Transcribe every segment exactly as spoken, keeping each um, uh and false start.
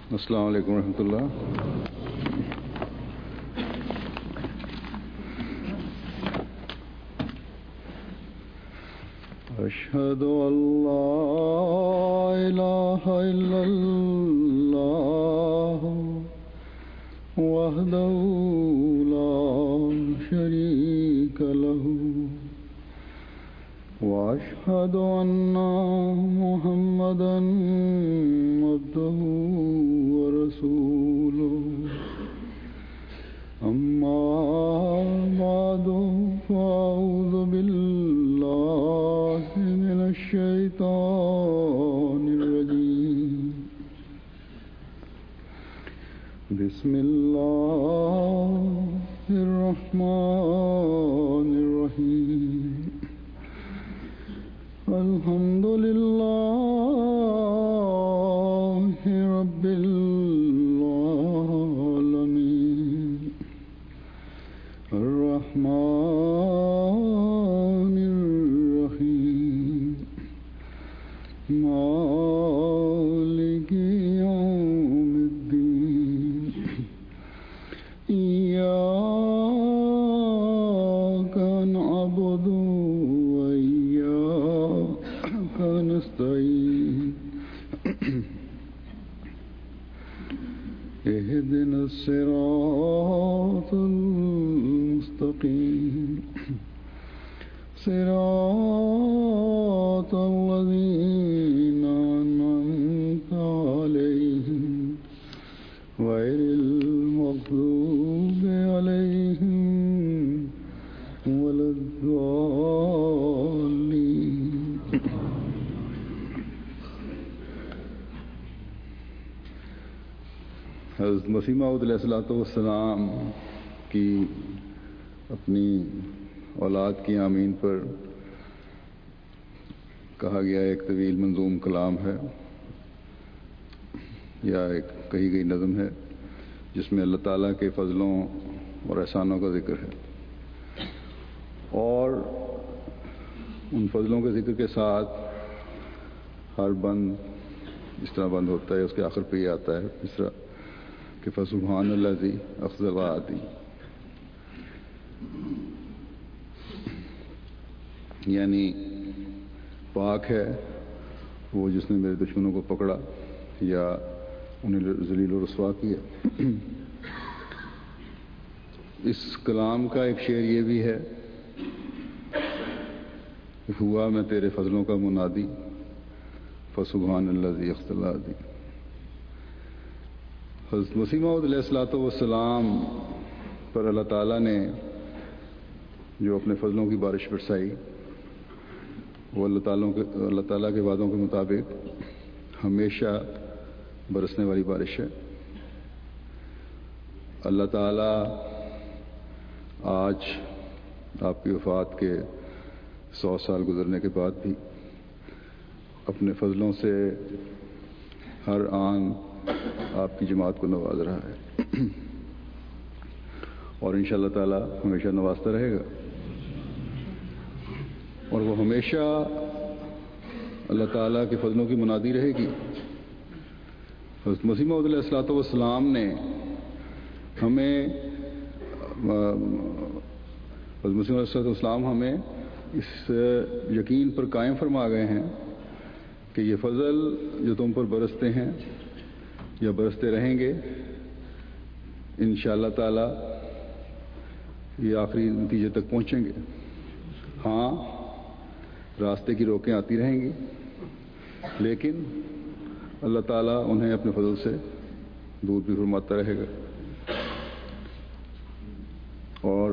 السلام علیکم ورحمۃ اللہ. اشہد ان لا الہ الا اللہ وحدہ لا شریک لہ واشہد ان محمدا عبدہ ورسولہ. اما بعد فاعوذ باللہ من الشیطان الرجیم. بسم اللہ الرحمن الرحیم. الحمد للہ رب العالمین الرحمن الرحیم مالک یوم الدین. ایاک نعبد نستعين اهدنا الصراط المستقيم صراط الذين أنعمت عليهم غير المغضوب عليهم ولا الضالين. حضرت مسیح موعود علیہ الصلوۃ والسلام کی اپنی اولاد کی آمین پر کہا گیا ایک طویل منظوم کلام ہے یا ایک کہی گئی نظم ہے جس میں اللہ تعالیٰ کے فضلوں اور احسانوں کا ذکر ہے، اور ان فضلوں کے ذکر کے ساتھ ہر بند جس طرح بند ہوتا ہے اس کے آخر پہ یہ آتا ہے اس طرح کہ فسبحان الذی اخذ وعدی، یعنی پاک ہے وہ جس نے میرے دشمنوں کو پکڑا یا انہیں ذلیل و رسوا کیا. اس کلام کا ایک شعر یہ بھی ہے، ہوا میں تیرے فضلوں کا منادی فسبحان الذی اخذ وعدی. حضرت مسیح موعود علیہ الصلوۃ والسلام پر اللہ تعالیٰ نے جو اپنے فضلوں کی بارش برسائی وہ اللہ تعالیٰ کے اللہ تعالیٰ کے وعدوں کے مطابق ہمیشہ برسنے والی بارش ہے. اللہ تعالیٰ آج آپ کی وفات کے سو سال گزرنے کے بعد بھی اپنے فضلوں سے ہر آن آپ کی جماعت کو نواز رہا ہے اور انشاءاللہ تعالی ہمیشہ نوازتا رہے گا، اور وہ ہمیشہ اللہ تعالیٰ کے فضلوں کی منادی رہے گی. حضرت مسیح موعود علیہ الصلوۃ والسلام نے ہمیں حضرت مسیح علیہ الصلوۃ والسلام ہمیں اس یقین پر قائم فرما گئے ہیں کہ یہ فضل جو تم پر برستے ہیں یا برستے رہیں گے انشاءاللہ تعالی یہ آخری نتیجے تک پہنچیں گے. ہاں راستے کی روکیں آتی رہیں گی لیکن اللہ تعالیٰ انہیں اپنے فضل سے دور بھی فرماتا رہے گا. اور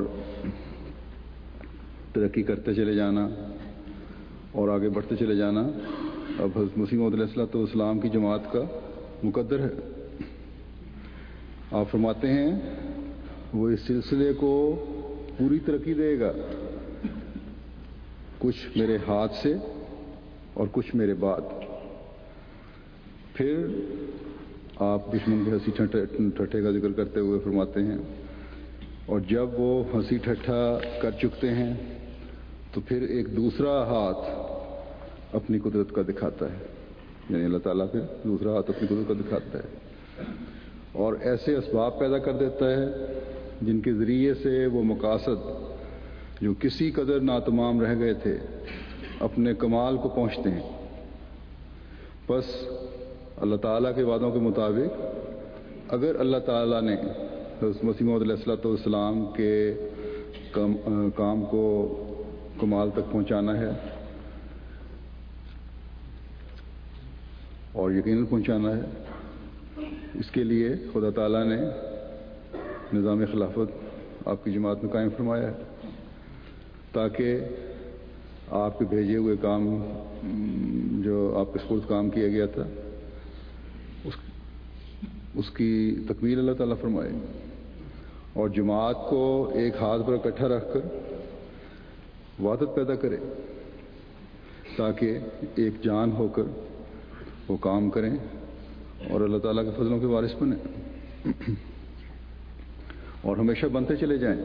ترقی کرتے چلے جانا اور آگے بڑھتے چلے جانا اب حضرت مسیح موعود علیہ الصلوۃ والسلام کی جماعت کا مقدر ہے. آپ فرماتے ہیں وہ اس سلسلے کو پوری ترقی دے گا، کچھ میرے ہاتھ سے اور کچھ میرے بعد. پھر آپ دشمن کے ہنسی ٹھٹھے کا ذکر کرتے ہوئے فرماتے ہیں اور جب وہ ہنسی ٹھٹھا کر چکتے ہیں تو پھر ایک دوسرا ہاتھ اپنی قدرت کا دکھاتا ہے، یعنی اللہ تعالیٰ پھر دوسرا ہاتھ اپنی قدرت کا دکھاتا ہے. اور ایسے اسباب پیدا کر دیتا ہے جن کے ذریعے سے وہ مقاصد جو کسی قدر ناتمام رہ گئے تھے اپنے کمال کو پہنچتے ہیں۔ بس اللہ تعالیٰ کے وعدوں کے مطابق اگر اللہ تعالیٰ نے حضرت مسیح موعود علیہ الصلوۃ والسلام کے کام کو کمال تک پہنچانا ہے اور یقیناً پہنچانا ہے، اس کے لیے خدا تعالیٰ نے نظام خلافت آپ کی جماعت میں قائم فرمایا ہے تاکہ آپ کے بھیجے ہوئے کام جو آپ کے سپرد کام کیا گیا تھا اس اس کی تکمیل اللہ تعالیٰ فرمائے اور جماعت کو ایک ہاتھ پر اکٹھا رکھ کر وحدت پیدا کرے تاکہ ایک جان ہو کر وہ کام کریں اور اللہ تعالیٰ کے فضلوں کے وارث بنیں اور ہمیشہ بنتے چلے جائیں۔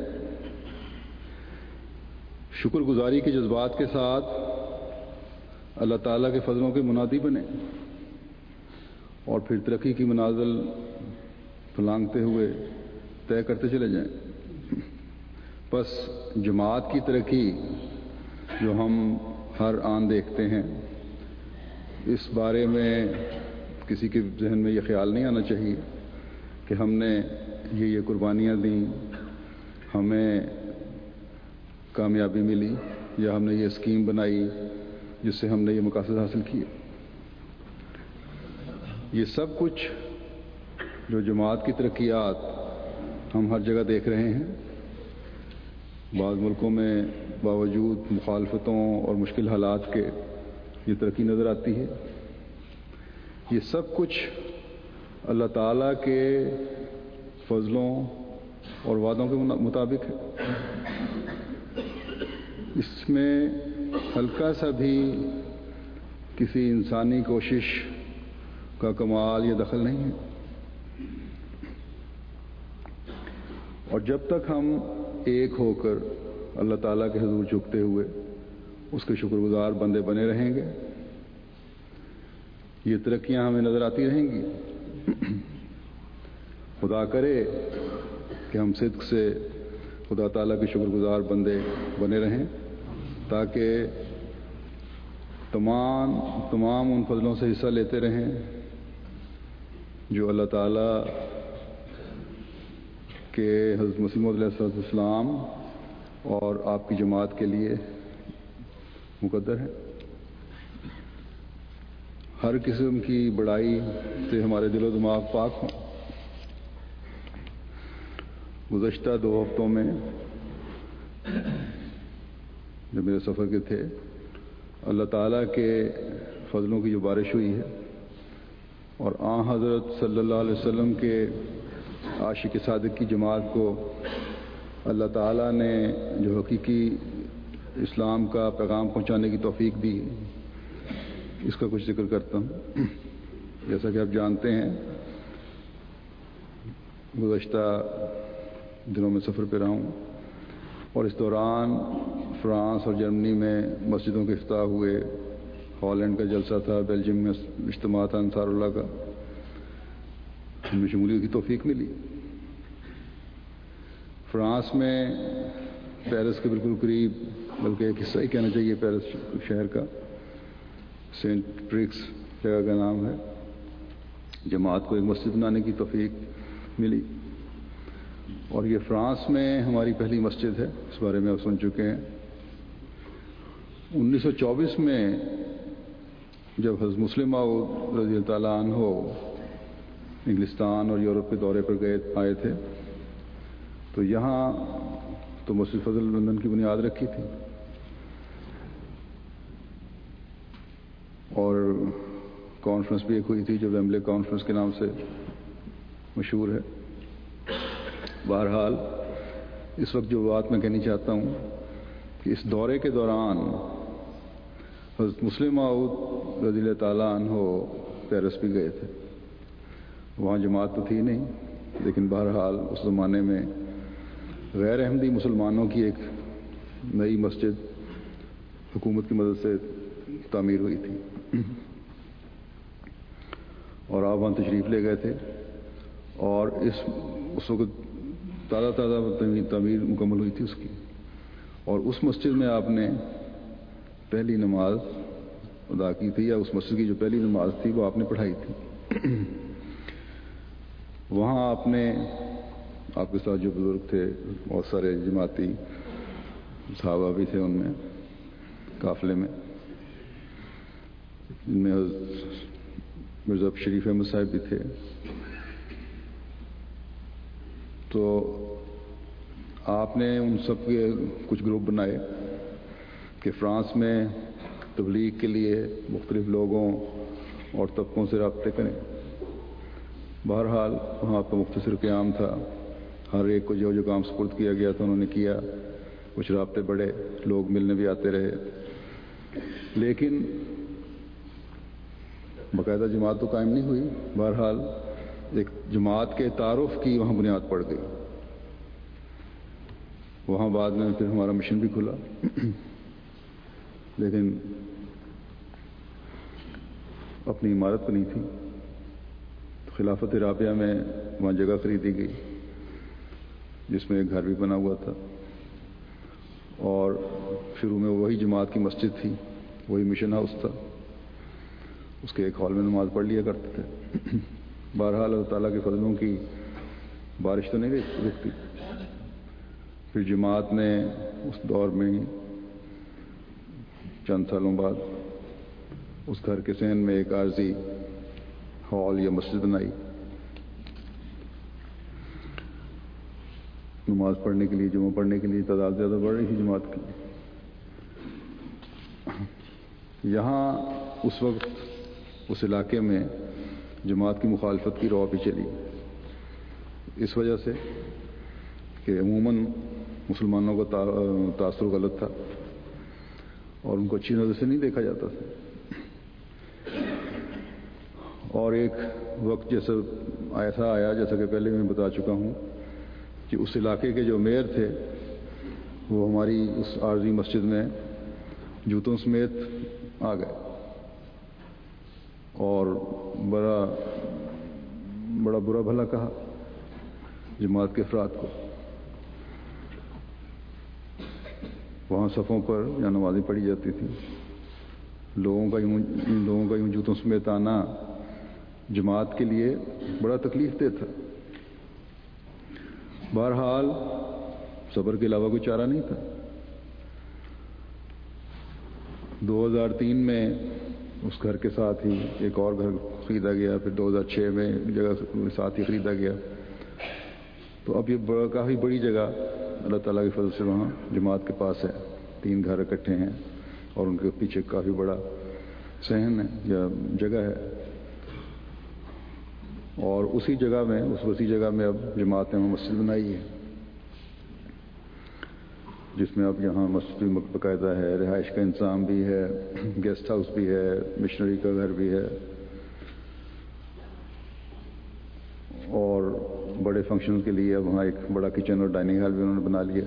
شکر گزاری کے جذبات کے ساتھ اللہ تعالیٰ کے فضلوں کے منادی بنیں اور پھر ترقی کی منازل پھلانگتے ہوئے طے کرتے چلے جائیں۔ بس جماعت کی ترقی جو ہم ہر آن دیکھتے ہیں، اس بارے میں کسی کے ذہن میں یہ خیال نہیں آنا چاہیے کہ ہم نے یہ یہ قربانیاں دیں، ہمیں کامیابی ملی، یا ہم نے یہ اسکیم بنائی جس سے ہم نے یہ مقاصد حاصل کیے۔ یہ سب کچھ جو جماعت کی ترقیات ہم ہر جگہ دیکھ رہے ہیں، بعض ملکوں میں باوجود مخالفتوں اور مشکل حالات کے یہ ترقی نظر آتی ہے، یہ سب کچھ اللہ تعالیٰ کے فضلوں اور وعدوں کے مطابق ہے۔ اس میں ہلکا سا بھی کسی انسانی کوشش کا کمال یا دخل نہیں ہے، اور جب تک ہم ایک ہو کر اللہ تعالیٰ کے حضور جھکتے ہوئے اس کے شکر گزار بندے بنے رہیں گے، یہ ترقیاں ہمیں نظر آتی رہیں گی۔ خدا کرے کہ ہم صدق سے خدا تعالیٰ کے شکر گزار بندے بنے رہیں تاکہ تمام تمام ان فضلوں سے حصہ لیتے رہیں جو اللہ تعالیٰ کے حضرت مسیح موعود علیہ السلام اور آپ کی جماعت کے لیے مقدر ہے۔ ہر قسم کی بڑائی سے ہمارے دل و دماغ پاک ہوں۔ گزشتہ دو ہفتوں میں جب میرے سفر کے تھے، اللہ تعالیٰ کے فضلوں کی جو بارش ہوئی ہے اور آن حضرت صلی اللہ علیہ وسلم کے عاشق صادق کی جماعت کو اللہ تعالیٰ نے جو حقیقی اسلام کا پیغام پہنچانے کی توفیق دی، اس کا کچھ ذکر کرتا ہوں۔ جیسا کہ آپ جانتے ہیں، گزشتہ دنوں میں سفر پہ رہا ہوں اور اس دوران فرانس اور جرمنی میں مسجدوں کے افتتاح ہوئے، ہالینڈ کا جلسہ تھا، بیلجیم میں اجتماع تھا انصار اللہ کا، ان میں شمولیت کی توفیق ملی۔ فرانس میں پیرس کے بالکل قریب، بلکہ ایک حصہ ہی کہنا چاہیے پیرس شہر کا، سینٹ پریکس جگہ کا نام ہے، جماعت کو ایک مسجد بنانے کی توفیق ملی، اور یہ فرانس میں ہماری پہلی مسجد ہے، اس بارے میں آپ سن چکے ہیں۔ انیس سو چوبیس میں جب حضرت مسلم موعود رضی اللہ تعالیٰ عنہ انگلستان اور یورپ کے دورے پر گئے آئے تھے، تو یہاں تو مسجد فضل لندن کی بنیاد رکھی تھی، اور کانفرنس بھی ایک ہوئی تھی جو ویمبلے کانفرنس کے نام سے مشہور ہے۔ بہرحال اس وقت جو بات میں کہنی چاہتا ہوں کہ اس دورے کے دوران حضرت مسلم موعود رضی اللہ تعالیٰ عنہ پیرس بھی گئے تھے، وہاں جماعت تو تھی نہیں، لیکن بہرحال اس زمانے میں غیر احمدی مسلمانوں کی ایک نئی مسجد حکومت کی مدد سے تعمیر ہوئی تھی، اور آپ وہاں تشریف لے گئے تھے اور اس اس وقت تازہ تازہ تعمیر مکمل ہوئی تھی اس کی، اور اس مسجد میں آپ نے پہلی نماز ادا کی تھی، یا اس مسجد کی جو پہلی نماز تھی وہ آپ نے پڑھائی تھی۔ وہاں آپ نے، آپ کے ساتھ جو بزرگ تھے، بہت سارے جماعتی صحابہ بھی تھے ان میں قافلے میں، جن میں مرزا شریف احمد صاحب بھی تھے۔ تو آپ نے ان سب کے کچھ گروپ بنائے کہ فرانس میں تبلیغ کے لیے مختلف لوگوں اور طبقوں سے رابطے کریں۔ بہرحال وہاں آپ کا مختصر قیام تھا، ہر ایک کو جو جو کام سپرد کیا گیا تھا انہوں نے کیا، کچھ رابطے بڑھے، لوگ ملنے بھی آتے رہے، لیکن باقاعدہ جماعت تو قائم نہیں ہوئی۔ بہرحال ایک جماعت کے تعارف کی وہاں بنیاد پڑ گئی۔ وہاں بعد میں پھر ہمارا مشن بھی کھلا، لیکن اپنی عمارت تو نہیں تھی۔ خلافت رابعہ میں وہاں جگہ خریدی گئی جس میں ایک گھر بھی بنا ہوا تھا، اور شروع میں وہی جماعت کی مسجد تھی، وہی مشن ہاؤس تھا، اس کے ایک ہال میں نماز پڑھ لیا کرتے تھے۔ بہرحال اللہ تعالیٰ کے فضلوں کی بارش تو نہیں رکتی۔ پھر جماعت نے اس دور میں چند سالوں بعد اس گھر کے صحن میں ایک عارضی ہال یا مسجد بنائی، نماز پڑھنے کے لیے، جمعہ پڑھنے کے لیے تعداد زیادہ بڑھ رہی تھی جماعت کی۔ یہاں اس وقت اس علاقے میں جماعت کی مخالفت کی رو بھی چلی، اس وجہ سے کہ عموماً مسلمانوں کا تاثر غلط تھا اور ان کو اچھی نظر سے نہیں دیکھا جاتا تھا۔ اور ایک وقت جیسا ایسا آیا، جیسا کہ پہلے میں بتا چکا ہوں، کہ اس علاقے کے جو میئر تھے وہ ہماری اس عارضی مسجد میں جوتوں سمیت آ گئے اور بڑا بڑا برا بھلا کہا جماعت کے افراد کو۔ وہاں صفوں پر یا نمازیں پڑھی جاتی تھیں، لوگوں کا یوں ان لوگوں کا یوں جوتوں سمیت آنا جماعت کے لیے بڑا تکلیف دہ تھا۔ بہرحال صبر کے علاوہ کوئی چارہ نہیں تھا۔ دو ہزار تین میں اس گھر کے ساتھ ہی ایک اور گھر خریدا گیا، پھر دو ہزار چھ میں جگہ ساتھ ہی خریدا گیا۔ تو اب یہ بڑا کافی بڑی جگہ اللہ تعالیٰ کے فضل سے وہاں جماعت کے پاس ہے، تین گھر اکٹھے ہیں اور ان کے پیچھے کافی بڑا صحن ہے یا جگہ ہے، اور اسی جگہ میں اس وسیع جگہ میں اب جماعت نے مسجد بنائی ہے، جس میں اب یہاں مسجد بھی باقاعدہ ہے، رہائش کا انتظام بھی ہے، گیسٹ ہاؤس بھی ہے، مشنری کا گھر بھی ہے، اور بڑے فنکشن کے لیے وہاں ایک بڑا کچن اور ڈائننگ ہال بھی انہوں نے بنا لیا۔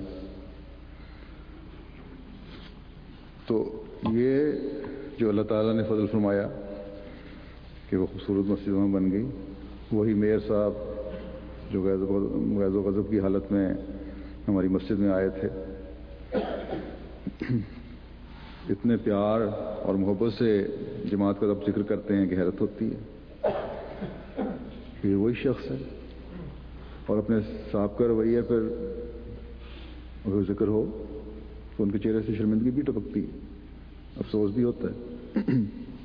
تو یہ جو اللہ تعالیٰ نے فضل فرمایا کہ وہ خوبصورت مسجد وہاں بن گئی، وہی میئر صاحب جو غیظ و غضب کی حالت میں ہماری مسجد میں آئے تھے، اتنے پیار اور محبت سے جماعت کا جب ذکر کرتے ہیں کہ حیرت ہوتی ہے کہ یہ وہی شخص ہے، اور اپنے صاحب کا رویہ پھر اگر ذکر ہو تو ان کے چہرے سے شرمندگی بھی ٹپکتی ہے، افسوس بھی ہوتا ہے۔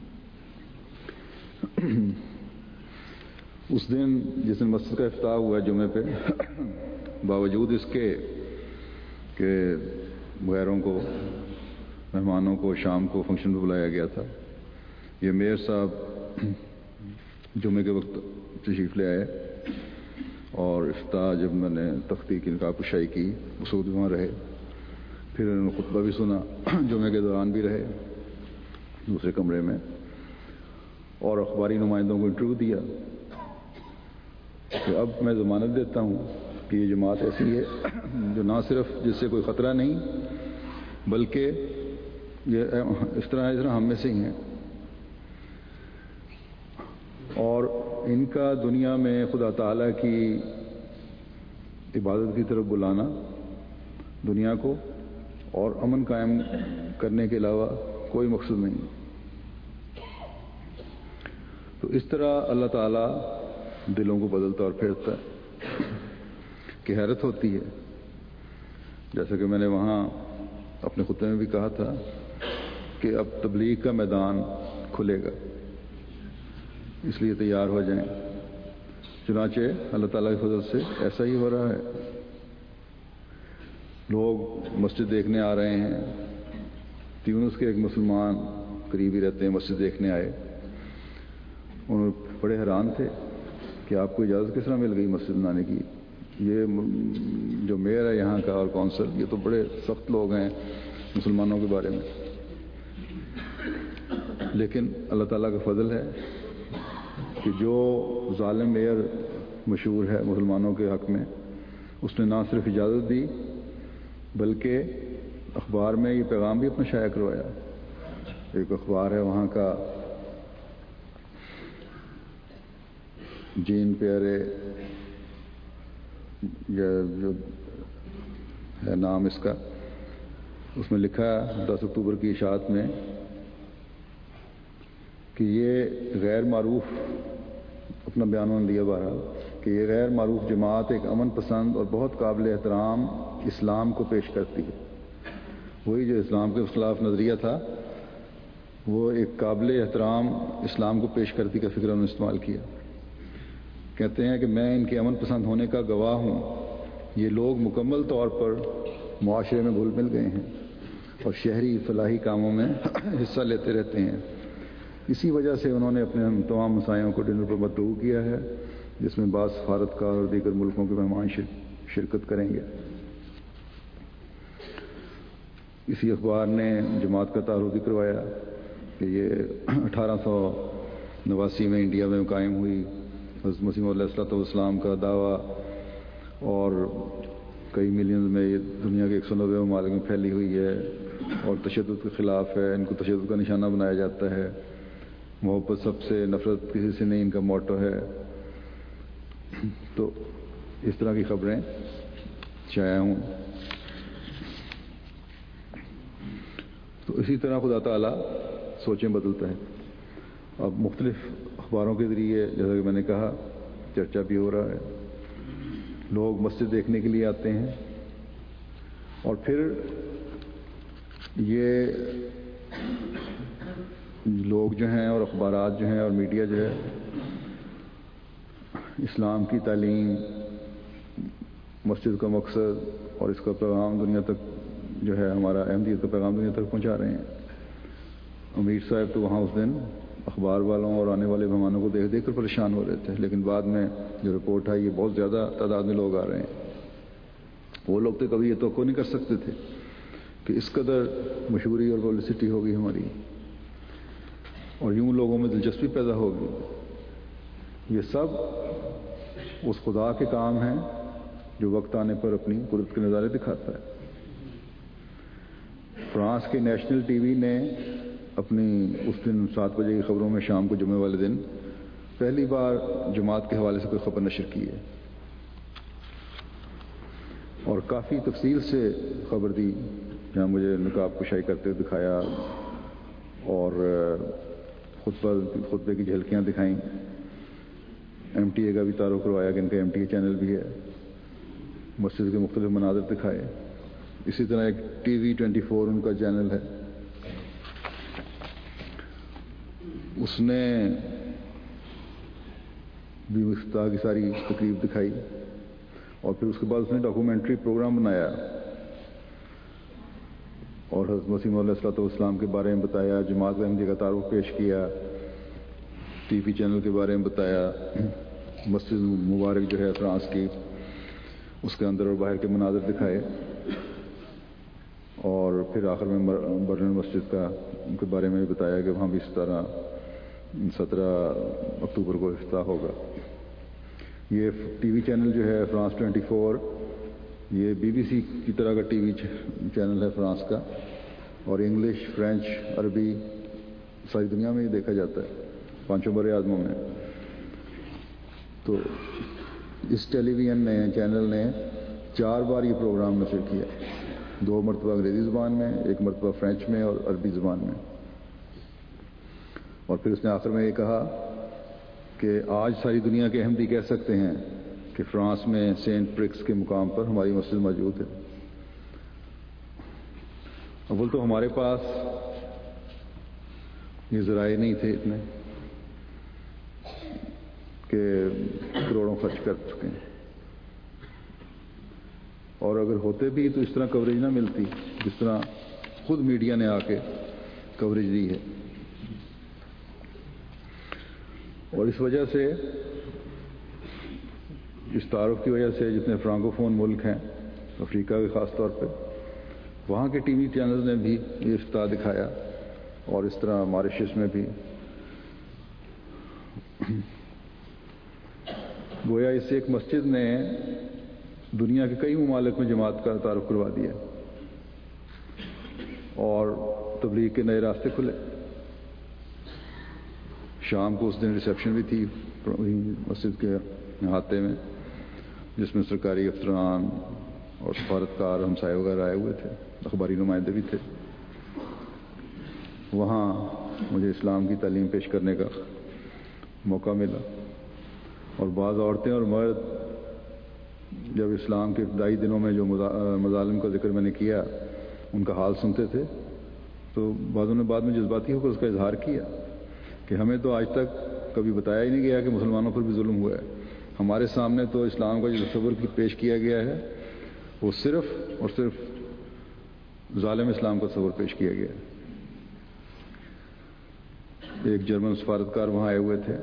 اس دن جس دن مسجد کا افتتاح ہوا جمعے پہ، باوجود اس کے کہ غیروں کو، مہمانوں کو شام کو فنکشن پہ بلایا گیا تھا، یہ میئر صاحب جمعے کے وقت تشریف لے آئے، اور افتتاح جب میں نے تختی کی نقاب کشائی کی اس وقت وہاں رہے، پھر انہوں نے خطبہ بھی سنا، جمعے کے دوران بھی رہے دوسرے کمرے میں، اور اخباری نمائندوں کو انٹرویو دیا کہ اب میں ضمانت دیتا ہوں کہ یہ جماعت ایسی ہے جو نہ صرف جس سے کوئی خطرہ نہیں، بلکہ یہ اس طرح اس طرح ہم میں سے ہی ہیں، اور ان کا دنیا میں خدا تعالیٰ کی عبادت کی طرف بلانا دنیا کو اور امن قائم کرنے کے علاوہ کوئی مقصد نہیں. تو اس طرح اللہ تعالیٰ دلوں کو بدلتا اور پھیرتا ہے کہ حیرت ہوتی ہے. جیسا کہ میں نے وہاں اپنے خطبے میں بھی کہا تھا کہ اب تبلیغ کا میدان کھلے گا، اس لیے تیار ہو جائیں. چنانچہ اللہ تعالیٰ کی فضل سے ایسا ہی ہو رہا ہے. لوگ مسجد دیکھنے آ رہے ہیں. تیونس کے ایک مسلمان قریبی رہتے ہیں، مسجد دیکھنے آئے. انہوں بڑے حیران تھے کہ آپ کو اجازت کس طرح مل گئی مسجد بنانے کی. یہ جو میئر ہے یہاں کا اور کونسل، یہ تو بڑے سخت لوگ ہیں مسلمانوں کے بارے میں. لیکن اللہ تعالیٰ کا فضل ہے کہ جو ظالم میئر مشہور ہے مسلمانوں کے حق میں، اس نے نہ صرف اجازت دی بلکہ اخبار میں یہ پیغام بھی اپنا شائع کروایا. ایک اخبار ہے وہاں کا، جین پیارے جو ہے نام اس کا، اس میں لکھا دس اکتوبر کی اشاعت میں کہ یہ غیر معروف، اپنا بیان انہوں نے دیا بہرحال، کہ یہ غیر معروف جماعت ایک امن پسند اور بہت قابل احترام اسلام کو پیش کرتی ہے. وہی جو اسلام کے خلاف نظریہ تھا، وہ ایک قابل احترام اسلام کو پیش کرتی کا فکر انہوں نے استعمال کیا. کہتے ہیں کہ میں ان کے امن پسند ہونے کا گواہ ہوں. یہ لوگ مکمل طور پر معاشرے میں گھل مل گئے ہیں اور شہری فلاحی کاموں میں حصہ لیتے رہتے ہیں. اسی وجہ سے انہوں نے اپنے تمام مسائیوں کو ڈنر پر مدعو کیا ہے، جس میں بعض سفارتکار اور دیگر ملکوں کے مہمان شرکت کریں گے. اسی اخبار نے جماعت کا تعارف بھی کروایا کہ یہ اٹھارہ سو نواسی میں انڈیا میں قائم ہوئی. حضرت مسیح علیہ الصلوۃ والسلام کا دعویٰ اور کئی ملین میں یہ دنیا کے ایک سو نوے ممالک میں پھیلی ہوئی ہے اور تشدد کے خلاف ہے. ان کو تشدد کا نشانہ بنایا جاتا ہے. محبت سب سے، نفرت کسی سے نہیں، ان کا موٹو ہے. تو اس طرح کی خبریں شائع ہوں. تو اسی طرح خدا تعالیٰ سوچیں بدلتا ہے. اب مختلف اخباروں کے ذریعے جیسا کہ میں نے کہا چرچا بھی ہو رہا ہے. لوگ مسجد دیکھنے کے لیے آتے ہیں اور پھر یہ لوگ جو ہیں اور اخبارات جو ہیں اور میڈیا جو ہے اسلام کی تعلیم، مسجد کا مقصد اور اس کا پیغام دنیا تک جو ہے، ہمارا احمدیت کا پیغام دنیا تک پہنچا رہے ہیں. امیر صاحب تو وہاں اس دن اخبار والوں اور آنے والے مہمانوں کو دیکھ دیکھ کر پریشان ہو رہے تھے، لیکن بعد میں جو رپورٹ آئی یہ بہت زیادہ تعداد میں لوگ آ رہے ہیں. وہ لوگ تو کبھی یہ توقع نہیں کر سکتے تھے کہ اس قدر مشہوری اور پبلسٹی ہوگی ہماری اور یوں لوگوں میں دلچسپی پیدا ہوگی. یہ سب اس خدا کے کام ہیں جو وقت آنے پر اپنی قدرت کے نظارے دکھاتا ہے. فرانس کے نیشنل ٹی وی نے اپنی اس دن سات بجے کی خبروں میں شام کو جمعے والے دن پہلی بار جماعت کے حوالے سے کوئی خبر نشر کی ہے اور کافی تفصیل سے خبر دی، جہاں مجھے نقاب کشائی کرتے دکھایا اور خطبہ خطبے کی جھلکیاں دکھائیں. ایم ٹی اے کا بھی تعارف کروایا کہ ان کا ایم ٹی اے چینل بھی ہے. مسجد کے مختلف مناظر دکھائے. اسی طرح ایک ٹی وی ٹوینٹی فور ان کا چینل ہے، اس نے بھی افتتاح کی ساری تقریب دکھائی اور پھر اس کے بعد اس نے ڈاکومنٹری پروگرام بنایا اور حضرت مسیح علیہ الصلوۃ والسلام کے بارے میں بتایا، جماعت احمدیہ کا تعارف پیش کیا، ٹی وی چینل کے بارے میں بتایا، مسجد مبارک جو ہے فرانس کی اس کے اندر اور باہر کے مناظر دکھائے اور پھر آخر میں برلن مسجد کا ان کے بارے میں بتایا کہ وہاں بھی اس طرح سترہ اکتوبر کو افتتاح ہوگا. یہ ٹی وی چینل جو ہے فرانس ٹوینٹی فور، یہ بی بی سی کی طرح کا ٹی وی چینل ہے فرانس کا اور انگلش، فرینچ، عربی ساری دنیا میں یہ دیکھا جاتا ہے، پانچوں بر اعظموں میں. تو اس ٹیلی ویژن نے چینل نے چار بار یہ پروگرام نشر کیا، دو مرتبہ انگریزی زبان میں، ایک مرتبہ فرینچ میں اور عربی زبان میں. اور پھر اس نے آخر میں یہ کہا کہ آج ساری دنیا کے احمدی کہہ سکتے ہیں کہ فرانس میں سینٹ پرکس کے مقام پر ہماری مسجد موجود ہے. اول تو ہمارے پاس یہ ذرائع نہیں تھے اتنے کہ کروڑوں خرچ کر چکے ہیں، اور اگر ہوتے بھی تو اس طرح کوریج نہ ملتی جس طرح خود میڈیا نے آ کے کوریج دی ہے. اور اس وجہ سے، اس تعارف کی وجہ سے جتنے فرانکو فون ملک ہیں افریقہ کے خاص طور پہ، وہاں کے ٹی وی چینلز نے بھی یہ افتتاح دکھایا، اور اس طرح ماریشس میں بھی. گویا اس سے ایک مسجد نے دنیا کے کئی ممالک میں جماعت کا تعارف کروا دیا اور تبلیغ کے نئے راستے کھلے. شام کو اس دن ریسیپشن بھی تھی مسجد کے احاطے میں، جس میں سرکاری افسران اور سفارتکار ہمسائے وغیرہ آئے ہوئے تھے، اخباری نمائندے بھی تھے. وہاں مجھے اسلام کی تعلیم پیش کرنے کا موقع ملا، اور بعض عورتیں اور مرد جب اسلام کے ابتدائی دنوں میں جو مظالم کا ذکر میں نے کیا ان کا حال سنتے تھے تو بعضوں نے بعد میں جذباتی ہو کر اس کا اظہار کیا کہ ہمیں تو آج تک کبھی بتایا ہی نہیں گیا کہ مسلمانوں پر بھی ظلم ہوا ہے. ہمارے سامنے تو اسلام کا جو تصور پیش کیا گیا ہے وہ صرف اور صرف ظالم اسلام کا تصور پیش کیا گیا ہے. ایک جرمن سفارتکار وہاں آئے ہوئے تھے،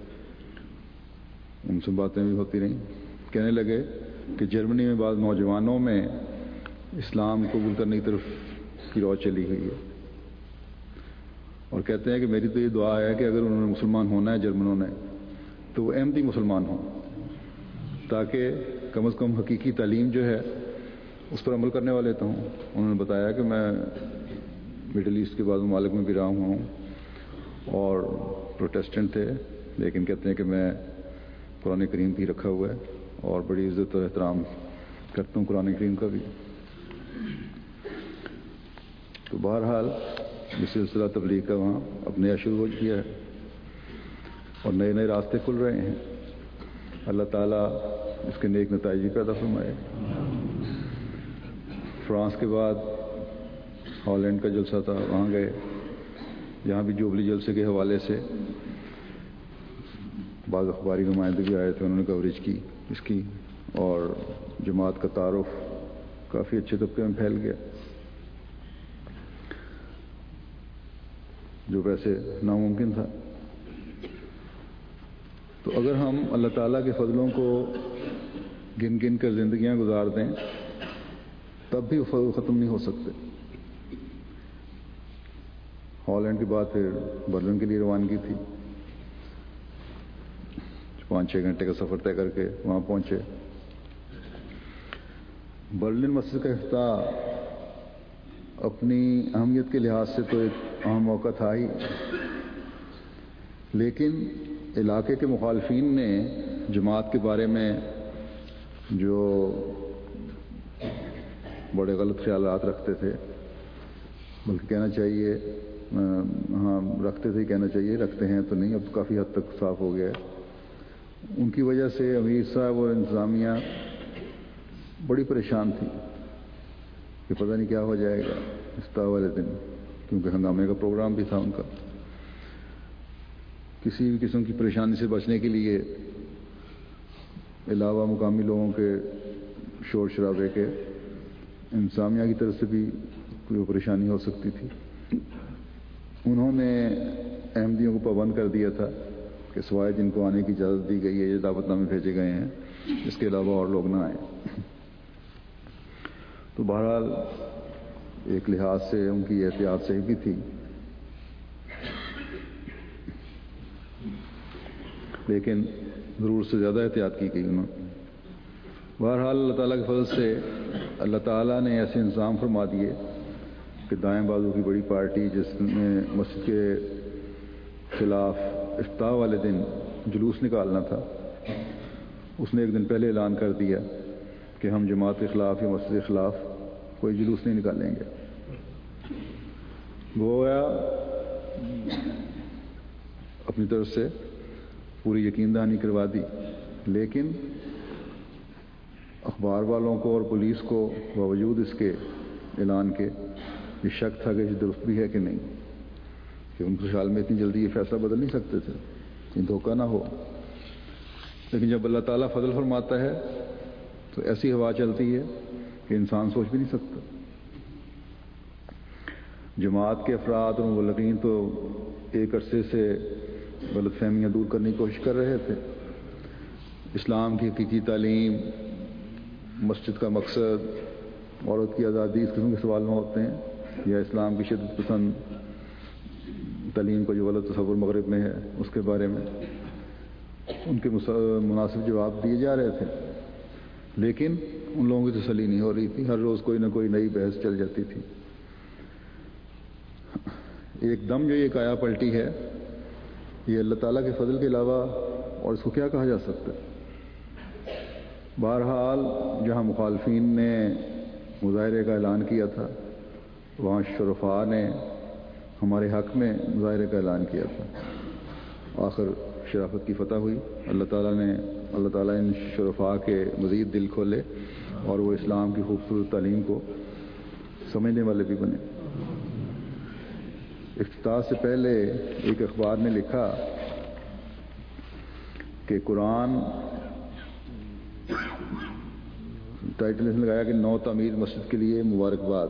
ان سے باتیں بھی ہوتی رہیں. کہنے لگے کہ جرمنی میں بعض نوجوانوں میں اسلام قبول کرنے کی طرف کی رو چلی ہوئی ہے، اور کہتے ہیں کہ میری تو یہ دعا ہے کہ اگر انہوں نے مسلمان ہونا ہے جرمنوں نے تو وہ احمدی مسلمان ہوں، تاکہ کم از کم حقیقی تعلیم جو ہے اس پر عمل کرنے والے تو ہوں. انہوں نے بتایا کہ میں مڈل ایسٹ کے بعض ممالک میں بھی رہا ہوں اور پروٹیسٹنٹ تھے، لیکن کہتے ہیں کہ میں قرآن کریم بھی رکھا ہوا ہے اور بڑی عزت اور احترام کرتا ہوں قرآن کریم کا بھی. تو بہرحال یہ سلسلہ تبلیغ کا وہاں اب نیا شروع ہو گیا ہے اور نئے نئے راستے کھل رہے ہیں. اللہ تعالیٰ اس کے نیک نتائج بھی پیدا فرمائے. فرانس کے بعد ہالینڈ کا جلسہ تھا، وہاں گئے، یہاں بھی جوبلی جلسے کے حوالے سے بعض اخباری نمائندے بھی آئے تھے، انہوں نے کوریج کی اس کی، اور جماعت کا تعارف کافی اچھے طبقے میں پھیل گیا جو ویسے ناممکن تھا. تو اگر ہم اللہ تعالیٰ کے فضلوں کو گن گن کر زندگیاں گزار دیں تب بھی وہ ختم نہیں ہو سکتے. ہالینڈ کے بعد پھر برلن کے لیے روانگی تھی، پانچ چھ گھنٹے کا سفر طے کر کے وہاں پہنچے. برلن مسجد کا افتتاح اپنی اہمیت کے لحاظ سے تو ایک اہم موقع تھا ہی، لیکن علاقے کے مخالفین نے جماعت کے بارے میں جو بڑے غلط خیالات رکھتے تھے، بلکہ کہنا چاہیے ہاں رکھتے تھے کہنا چاہیے رکھتے ہیں تو نہیں، اب تو کافی حد تک صاف ہو گیا ہے. ان کی وجہ سے امیر صاحب اور انتظامیہ بڑی پریشان تھی کہ پتہ نہیں کیا ہو جائے گا افتتاح والے دن، کیونکہ ہنگامے کا پروگرام بھی تھا ان کا. کسی بھی قسم کی پریشانی سے بچنے کے لیے علاوہ مقامی لوگوں کے شور شرابے کے انتظامیہ کی طرف سے بھی کوئی پریشانی ہو سکتی تھی. انہوں نے احمدیوں کو پابند کر دیا تھا کہ سوائے جن کو آنے کی اجازت دی گئی ہے یہ دعوت نامے بھیجے گئے ہیں، اس کے علاوہ اور لوگ نہ آئیں. تو بہرحال ایک لحاظ سے ان کی احتیاط صحیح بھی تھی، لیکن ضرور سے زیادہ احتیاط کی گئی انہوں نے. بہرحال اللہ تعالیٰ کے فضل سے اللہ تعالیٰ نے ایسے انتظام فرما دیے کہ دائیں بازو کی بڑی پارٹی جس نے مسجد کے خلاف افتتاح والے دن جلوس نکالنا تھا، اس نے ایک دن پہلے اعلان کر دیا کہ ہم جماعت کے خلاف یا مسجد کے خلاف کوئی جلوس نہیں نکالیں گے. گویا اپنی طرف سے پوری یقین دہانی کروا دی، لیکن اخبار والوں کو اور پولیس کو باوجود اس کے اعلان کے یہ شک تھا کہ یہ درست بھی ہے کہ نہیں، کہ ان کے خیال میں اتنی جلدی یہ فیصلہ بدل نہیں سکتے تھے، یہ دھوکہ نہ ہو. لیکن جب اللہ تعالیٰ فضل فرماتا ہے تو ایسی ہوا چلتی ہے کہ انسان سوچ بھی نہیں سکتا. جماعت کے افراد اور مبلغین تو ایک عرصے سے غلط فہمیاں دور کرنے کی کوشش کر رہے تھے. اسلام کی حقیقی تعلیم، مسجد کا مقصد، عورت کی آزادی، اس قسم کے سوال نہ ہوتے ہیں، یا اسلام کی شدت پسند تعلیم کا جو غلط تصور مغرب میں ہے اس کے بارے میں ان کے مناسب جواب دیے جا رہے تھے. لیکن ان لوگوں کی تسلی نہیں ہو رہی تھی، ہر روز کوئی نہ کوئی نئی بحث چل جاتی تھی. ایک دم جو یہ کایا پلٹی ہے یہ اللہ تعالیٰ کے فضل کے علاوہ اور اس کو کیا کہا جا سکتا ہے. بہرحال جہاں مخالفین نے مظاہرے کا اعلان کیا تھا وہاں شرفاء نے ہمارے حق میں مظاہرے کا اعلان کیا تھا. آخر شرافت کی فتح ہوئی. اللہ تعالیٰ نے اللہ تعالیٰ ان شرفاء کے مزید دل کھولے اور وہ اسلام کی خوبصورت تعلیم کو سمجھنے والے بھی بنے. افتتاح سے پہلے ایک اخبار نے لکھا کہ قرآن، ٹائٹل اس نے لگایا کہ نو تعمیر مسجد کے لیے مبارکباد.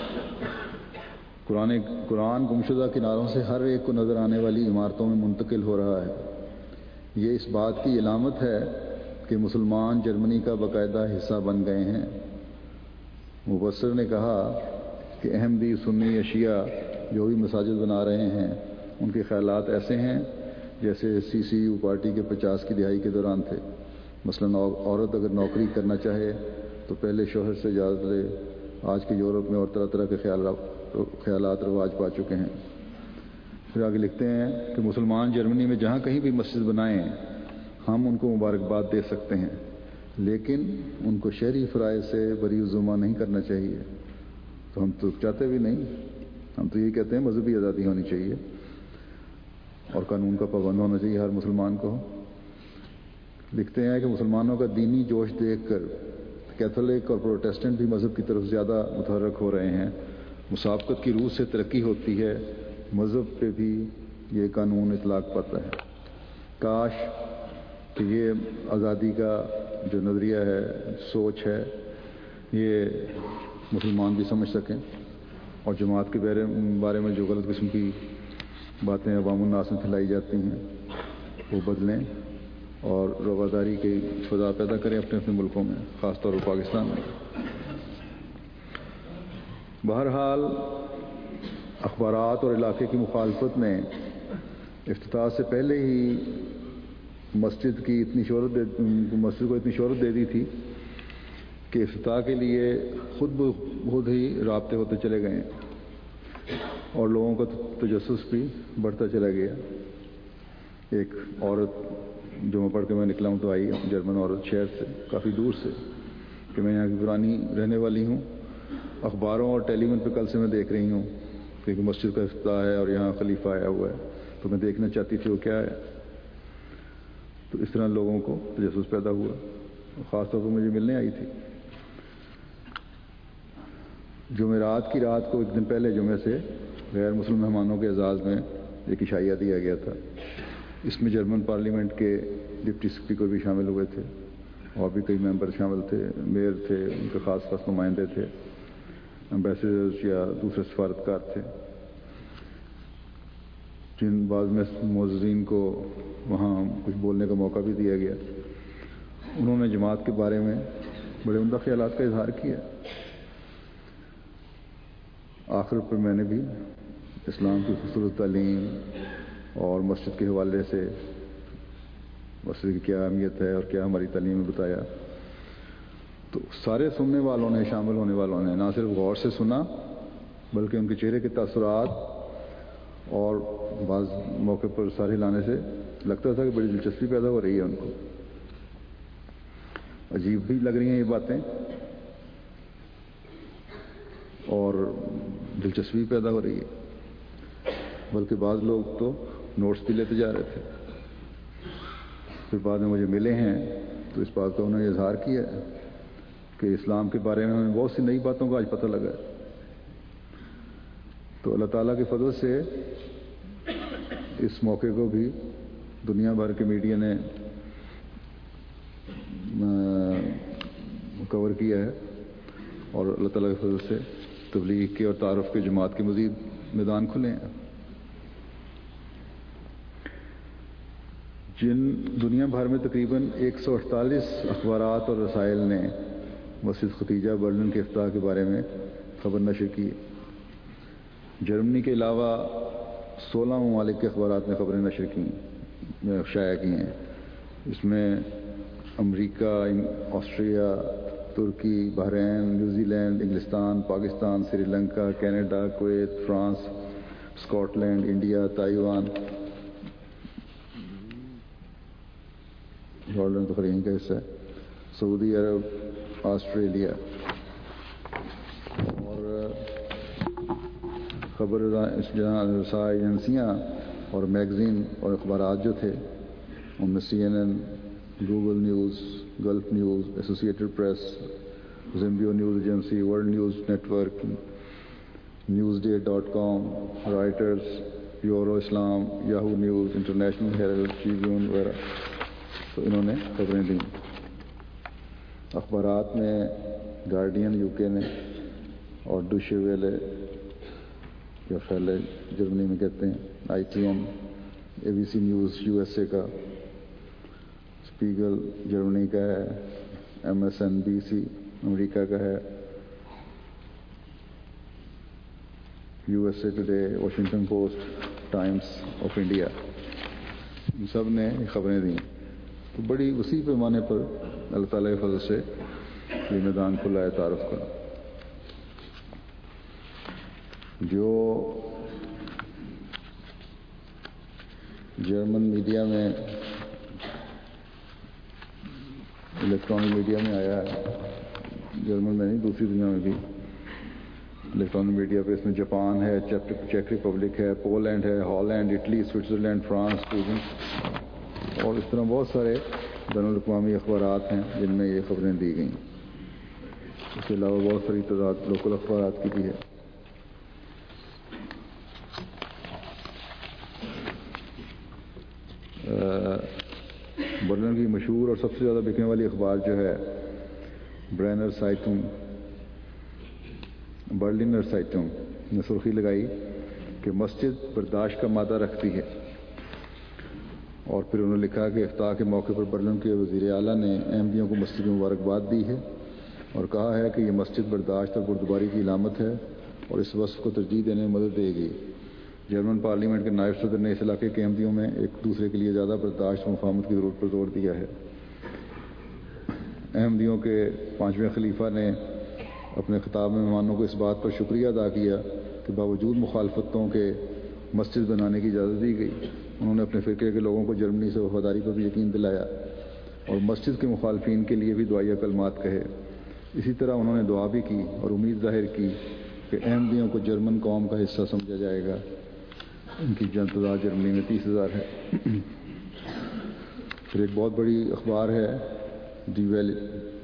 قرآن قرآن گمشدہ کناروں سے ہر ایک کو نظر آنے والی عمارتوں میں منتقل ہو رہا ہے. یہ اس بات کی علامت ہے کہ مسلمان جرمنی کا باقاعدہ حصہ بن گئے ہیں. مبصر نے کہا کہ احمدی سنی اشیاء جو بھی مساجد بنا رہے ہیں ان کے خیالات ایسے ہیں جیسے سی سی یو پارٹی کے پچاس کی دہائی کے دوران تھے. مثلا عورت اگر نوکری کرنا چاہے تو پہلے شوہر سے اجازت لے. آج کے یورپ میں اور طرح طرح کے خیالات رواج پا چکے ہیں. پھر آگے لکھتے ہیں کہ مسلمان جرمنی میں جہاں کہیں بھی مسجد بنائیں ہم ان کو مبارکباد دے سکتے ہیں، لیکن ان کو شہری فرائض سے بری الزمہ نہیں کرنا چاہیے. تو ہم تو چاہتے بھی نہیں، ہم تو یہ کہتے ہیں مذہبی آزادی ہونی چاہیے اور قانون کا پابند ہونا چاہیے ہر مسلمان کو. لکھتے ہیں کہ مسلمانوں کا دینی جوش دیکھ کر کیتھولک اور پروٹیسٹنٹ بھی مذہب کی طرف زیادہ متحرک ہو رہے ہیں. مسابقت کی روح سے ترقی ہوتی ہے، مذہب پہ بھی یہ قانون اطلاق پاتا ہے. کاش کہ یہ آزادی کا جو نظریہ ہے، سوچ ہے، یہ مسلمان بھی سمجھ سکیں اور جماعت کے بارے میں جو غلط قسم کی باتیں عوام الناس میں پھیلائی جاتی ہیں وہ بدلیں اور رواداری کی فضا پیدا کریں اپنے اپنے ملکوں میں، خاص طور پر پاکستان میں. بہرحال اخبارات اور علاقے کی مخالفت نے افتتاح سے پہلے ہی مسجد کی اتنی شہرت دے مسجد کو اتنی شہرت دے دی تھی کہ افتتاح کے لیے خود بخود ہی رابطے ہوتے چلے گئے اور لوگوں کا تجسس بھی بڑھتا چلا گیا. ایک عورت جو میں پڑھ کے میں نکلا ہوں تو آئی جرمن عورت شہر سے کافی دور سے کہ میں یہاں کی پرانی رہنے والی ہوں. اخباروں اور ٹیلی ویژن پہ کل سے میں دیکھ رہی ہوں کہ مسجد کا افتتاح ہے اور یہاں خلیفہ آیا ہوا ہے، تو میں دیکھنا چاہتی تھی وہ کیا ہے. تو اس طرح لوگوں کو تجسس پیدا ہوا، خاص طور پر مجھے ملنے آئی تھی. جمعرات کی رات کو ایک دن پہلے جمعے سے غیر مسلم مہمانوں کے اعزاز میں ایک عشائیہ دیا گیا تھا. اس میں جرمن پارلیمنٹ کے ڈپٹی اسپیکر بھی شامل ہوئے تھے اور بھی کئی ممبر شامل تھے، میئر تھے، ان کے خاص خاص نمائندے تھے، امبیسڈرز یا دوسرے سفارتکار تھے. جن بعض میں معززین کو وہاں کچھ بولنے کا موقع بھی دیا گیا. انہوں نے جماعت کے بارے میں بڑے عمدہ خیالات کا اظہار کیا. آخر پر میں نے بھی اسلام کی خوبصورت تعلیم اور مسجد کے حوالے سے مسجد کی کیا اہمیت ہے اور کیا ہماری تعلیم میں بتایا. تو سارے سننے والوں نے، شامل ہونے والوں نے نہ صرف غور سے سنا بلکہ ان کے چہرے کے تاثرات اور بعض موقع پر سارے لانے سے لگتا تھا کہ بڑی دلچسپی پیدا ہو رہی ہے ان کو. عجیب بھی لگ رہی ہیں یہ باتیں اور دلچسپی پیدا ہو رہی ہے، بلکہ بعض لوگ تو نوٹس بھی لیتے جا رہے تھے، پھر بعد میں مجھے ملے ہیں تو اس بات کا انہوں نے اظہار کیا کہ اسلام کے بارے میں ہمیں بہت سی نئی باتوں کا آج پتہ لگا ہے۔ تو اللہ تعالیٰ کے فضل سے اس موقع کو بھی دنیا بھر کے میڈیا نے کور کیا ہے اور اللہ تعالیٰ کے فضل سے تبلیغ کے اور تعارف کے جماعت کے مزید میدان کھلے ہیں۔ جن دنیا بھر میں تقریباً ایک سو اڑتالیس اخبارات اور رسائل نے مسجد ختیجہ برلن کے افتتاح کے بارے میں خبر نشر کی، جرمنی کے علاوہ سولہ ممالک کے اخبارات نے خبریں نشر کی شائع کی ہیں۔ اس میں امریکہ، آسٹریا، ترکی، بحرین، نیوزی لینڈ، انگلستان، Pakistan, Sri Lanka, Canada, Kuwait, France, Scotland, India, Taiwan, Jordan تو خرین کا حصہ ہے، سعودی عرب، آسٹریلیا اور خبر رساں ایجنسیاں اور میگزین اور اخبارات جو تھے ان میں C N N, Google news, Gulf news, Associated Press, زمبیو news agency, world news network, news day dot com, Reuters, Euro Islam, Yahoo news, International Herald, Tribune وغیرہ، تو انہوں نے خبریں دیں۔ اخبارات میں گارڈین یو کے نے اور ڈوشے ویلے یا پہلے جرمنی میں کہتے ہیں، I T M, A B C news U S A کا، اسپیگل جرمنی کا ہے، M S N B C امریکہ کا ہے، U S A today, Washington Post, Times of India, ان سب نے خبریں دیں۔ تو بڑی وسیع پیمانے پر اللہ تعالیٰ کے فضل سے یہ میدان کھلا ہے تعارف کا۔ جو جرمن میڈیا میں، الیکٹرانک میڈیا میں آیا ہے، جرمن میں نہیں دوسری دنیا میں بھی الیکٹرانک میڈیا پہ، اس میں جاپان ہے، چیک ریپبلک ہے، پولینڈ ہے، Holland, Italy, Switzerland, France, Sweden اور اس طرح بہت سارے بین الاقوامی اخبارات ہیں جن میں یہ خبریں دی گئیں۔ اس کے علاوہ بہت ساری تعداد لوکل اخبارات کی بھی ہے۔ برلن کی مشہور اور سب سے زیادہ بکنے والی اخبار جو ہے برینر سائٹنگ، برلنر سائٹنگ نے سرخی لگائی کہ مسجد برداشت کا مادہ رکھتی ہے، اور پھر انہوں نے لکھا کہ افتتاح کے موقع پر برلن کے وزیر اعلیٰ نے احمدیوں کو مسجد میں مبارکباد دی ہے اور کہا ہے کہ یہ مسجد برداشت اور بردباری کی علامت ہے اور اس وصف کو ترجیح دینے میں مدد دے گی۔ جرمن پارلیمنٹ کے نائب صدر نے اس علاقے کے احمدیوں میں ایک دوسرے کے لیے زیادہ برداشت اور مفاہمت کی ضرورت پر زور دیا ہے۔ احمدیوں کے پانچویں خلیفہ نے اپنے خطاب میں مہمانوں کو اس بات پر شکریہ ادا کیا کہ باوجود مخالفتوں کے مسجد بنانے کی اجازت دی گئی۔ انہوں نے اپنے فرقے کے لوگوں کو جرمنی سے وفاداری پر بھی یقین دلایا اور مسجد کے مخالفین کے لیے بھی دعائیہ کلمات کہے۔ اسی طرح انہوں نے دعا بھی کی اور امید ظاہر کی کہ احمدیوں کو جرمن قوم کا حصہ سمجھا جائے گا۔ ان کی تعداد جرمنی میں تیس ہزار ہے۔ پھر ایک بہت بڑی اخبار ہے ڈی ویلی،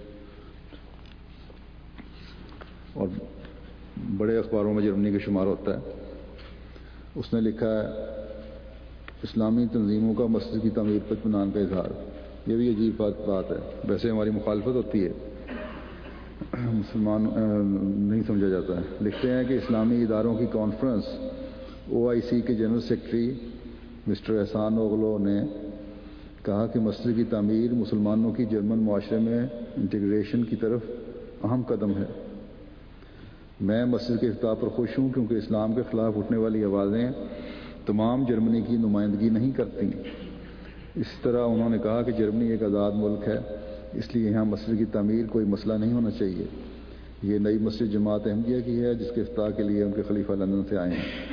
اور بڑے اخباروں میں جرمنی کا شمار ہوتا ہے۔ اس نے لکھا ہے اسلامی تنظیموں کا مسجد کی تعمیر پر اطمینان کا اظہار۔ یہ بھی عجیب بات بات ہے، ویسے ہماری مخالفت ہوتی ہے، مسلمان نہیں سمجھا جاتا ہے۔ لکھتے ہیں کہ اسلامی اداروں کی کانفرنس او آئی سی کے جنرل سیکرٹری مسٹر احسان اوغلو نے کہا کہ مسجد کی تعمیر مسلمانوں کی جرمن معاشرے میں انٹیگریشن کی طرف اہم قدم ہے۔ میں مسجد کے افتتاح پر خوش ہوں کیونکہ اسلام کے خلاف اٹھنے والی آوازیں تمام جرمنی کی نمائندگی نہیں کرتی۔ اس طرح انہوں نے کہا کہ جرمنی ایک آزاد ملک ہے، اس لیے یہاں مسجد کی تعمیر کوئی مسئلہ نہیں ہونا چاہیے۔ یہ نئی مسجد جماعت احمدیہ کی ہے جس کے افتتاح کے لیے ان کے خلیفہ لندن سے آئے ہیں۔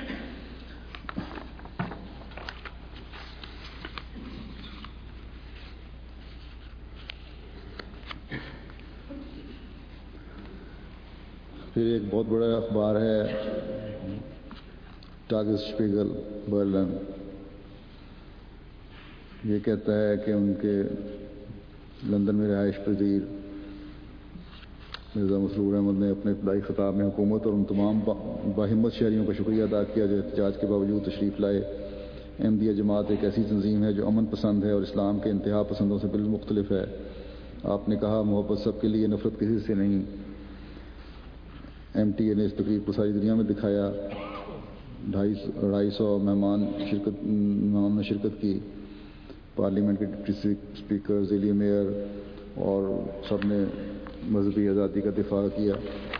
پھر ایک بہت بڑا اخبار ہے ٹاگسپیگل برلن، یہ کہتا ہے کہ ان کے لندن میں رہائش پذیر مرزا مسرور احمد نے اپنے ابتدائی خطاب میں حکومت اور ان تمام باہمت شہریوں کا شکریہ ادا کیا جو احتجاج کے باوجود تشریف لائے۔ احمدیہ جماعت ایک ایسی تنظیم ہے جو امن پسند ہے اور اسلام کے انتہا پسندوں سے بالکل مختلف ہے۔ آپ نے کہا محبت سب کے لیے، نفرت کسی سے نہیں۔ ایم ٹی اے نے اس تقریب کو ساری دنیا میں دکھایا۔ ڈھائی سو ڈھائی سو مہمان شرکت مہمان نے شرکت کی۔ پارلیمنٹ کے ڈپٹی اسپیکر، ضلعی میئر اور سب نے مذہبی آزادی کا دفاع کیا۔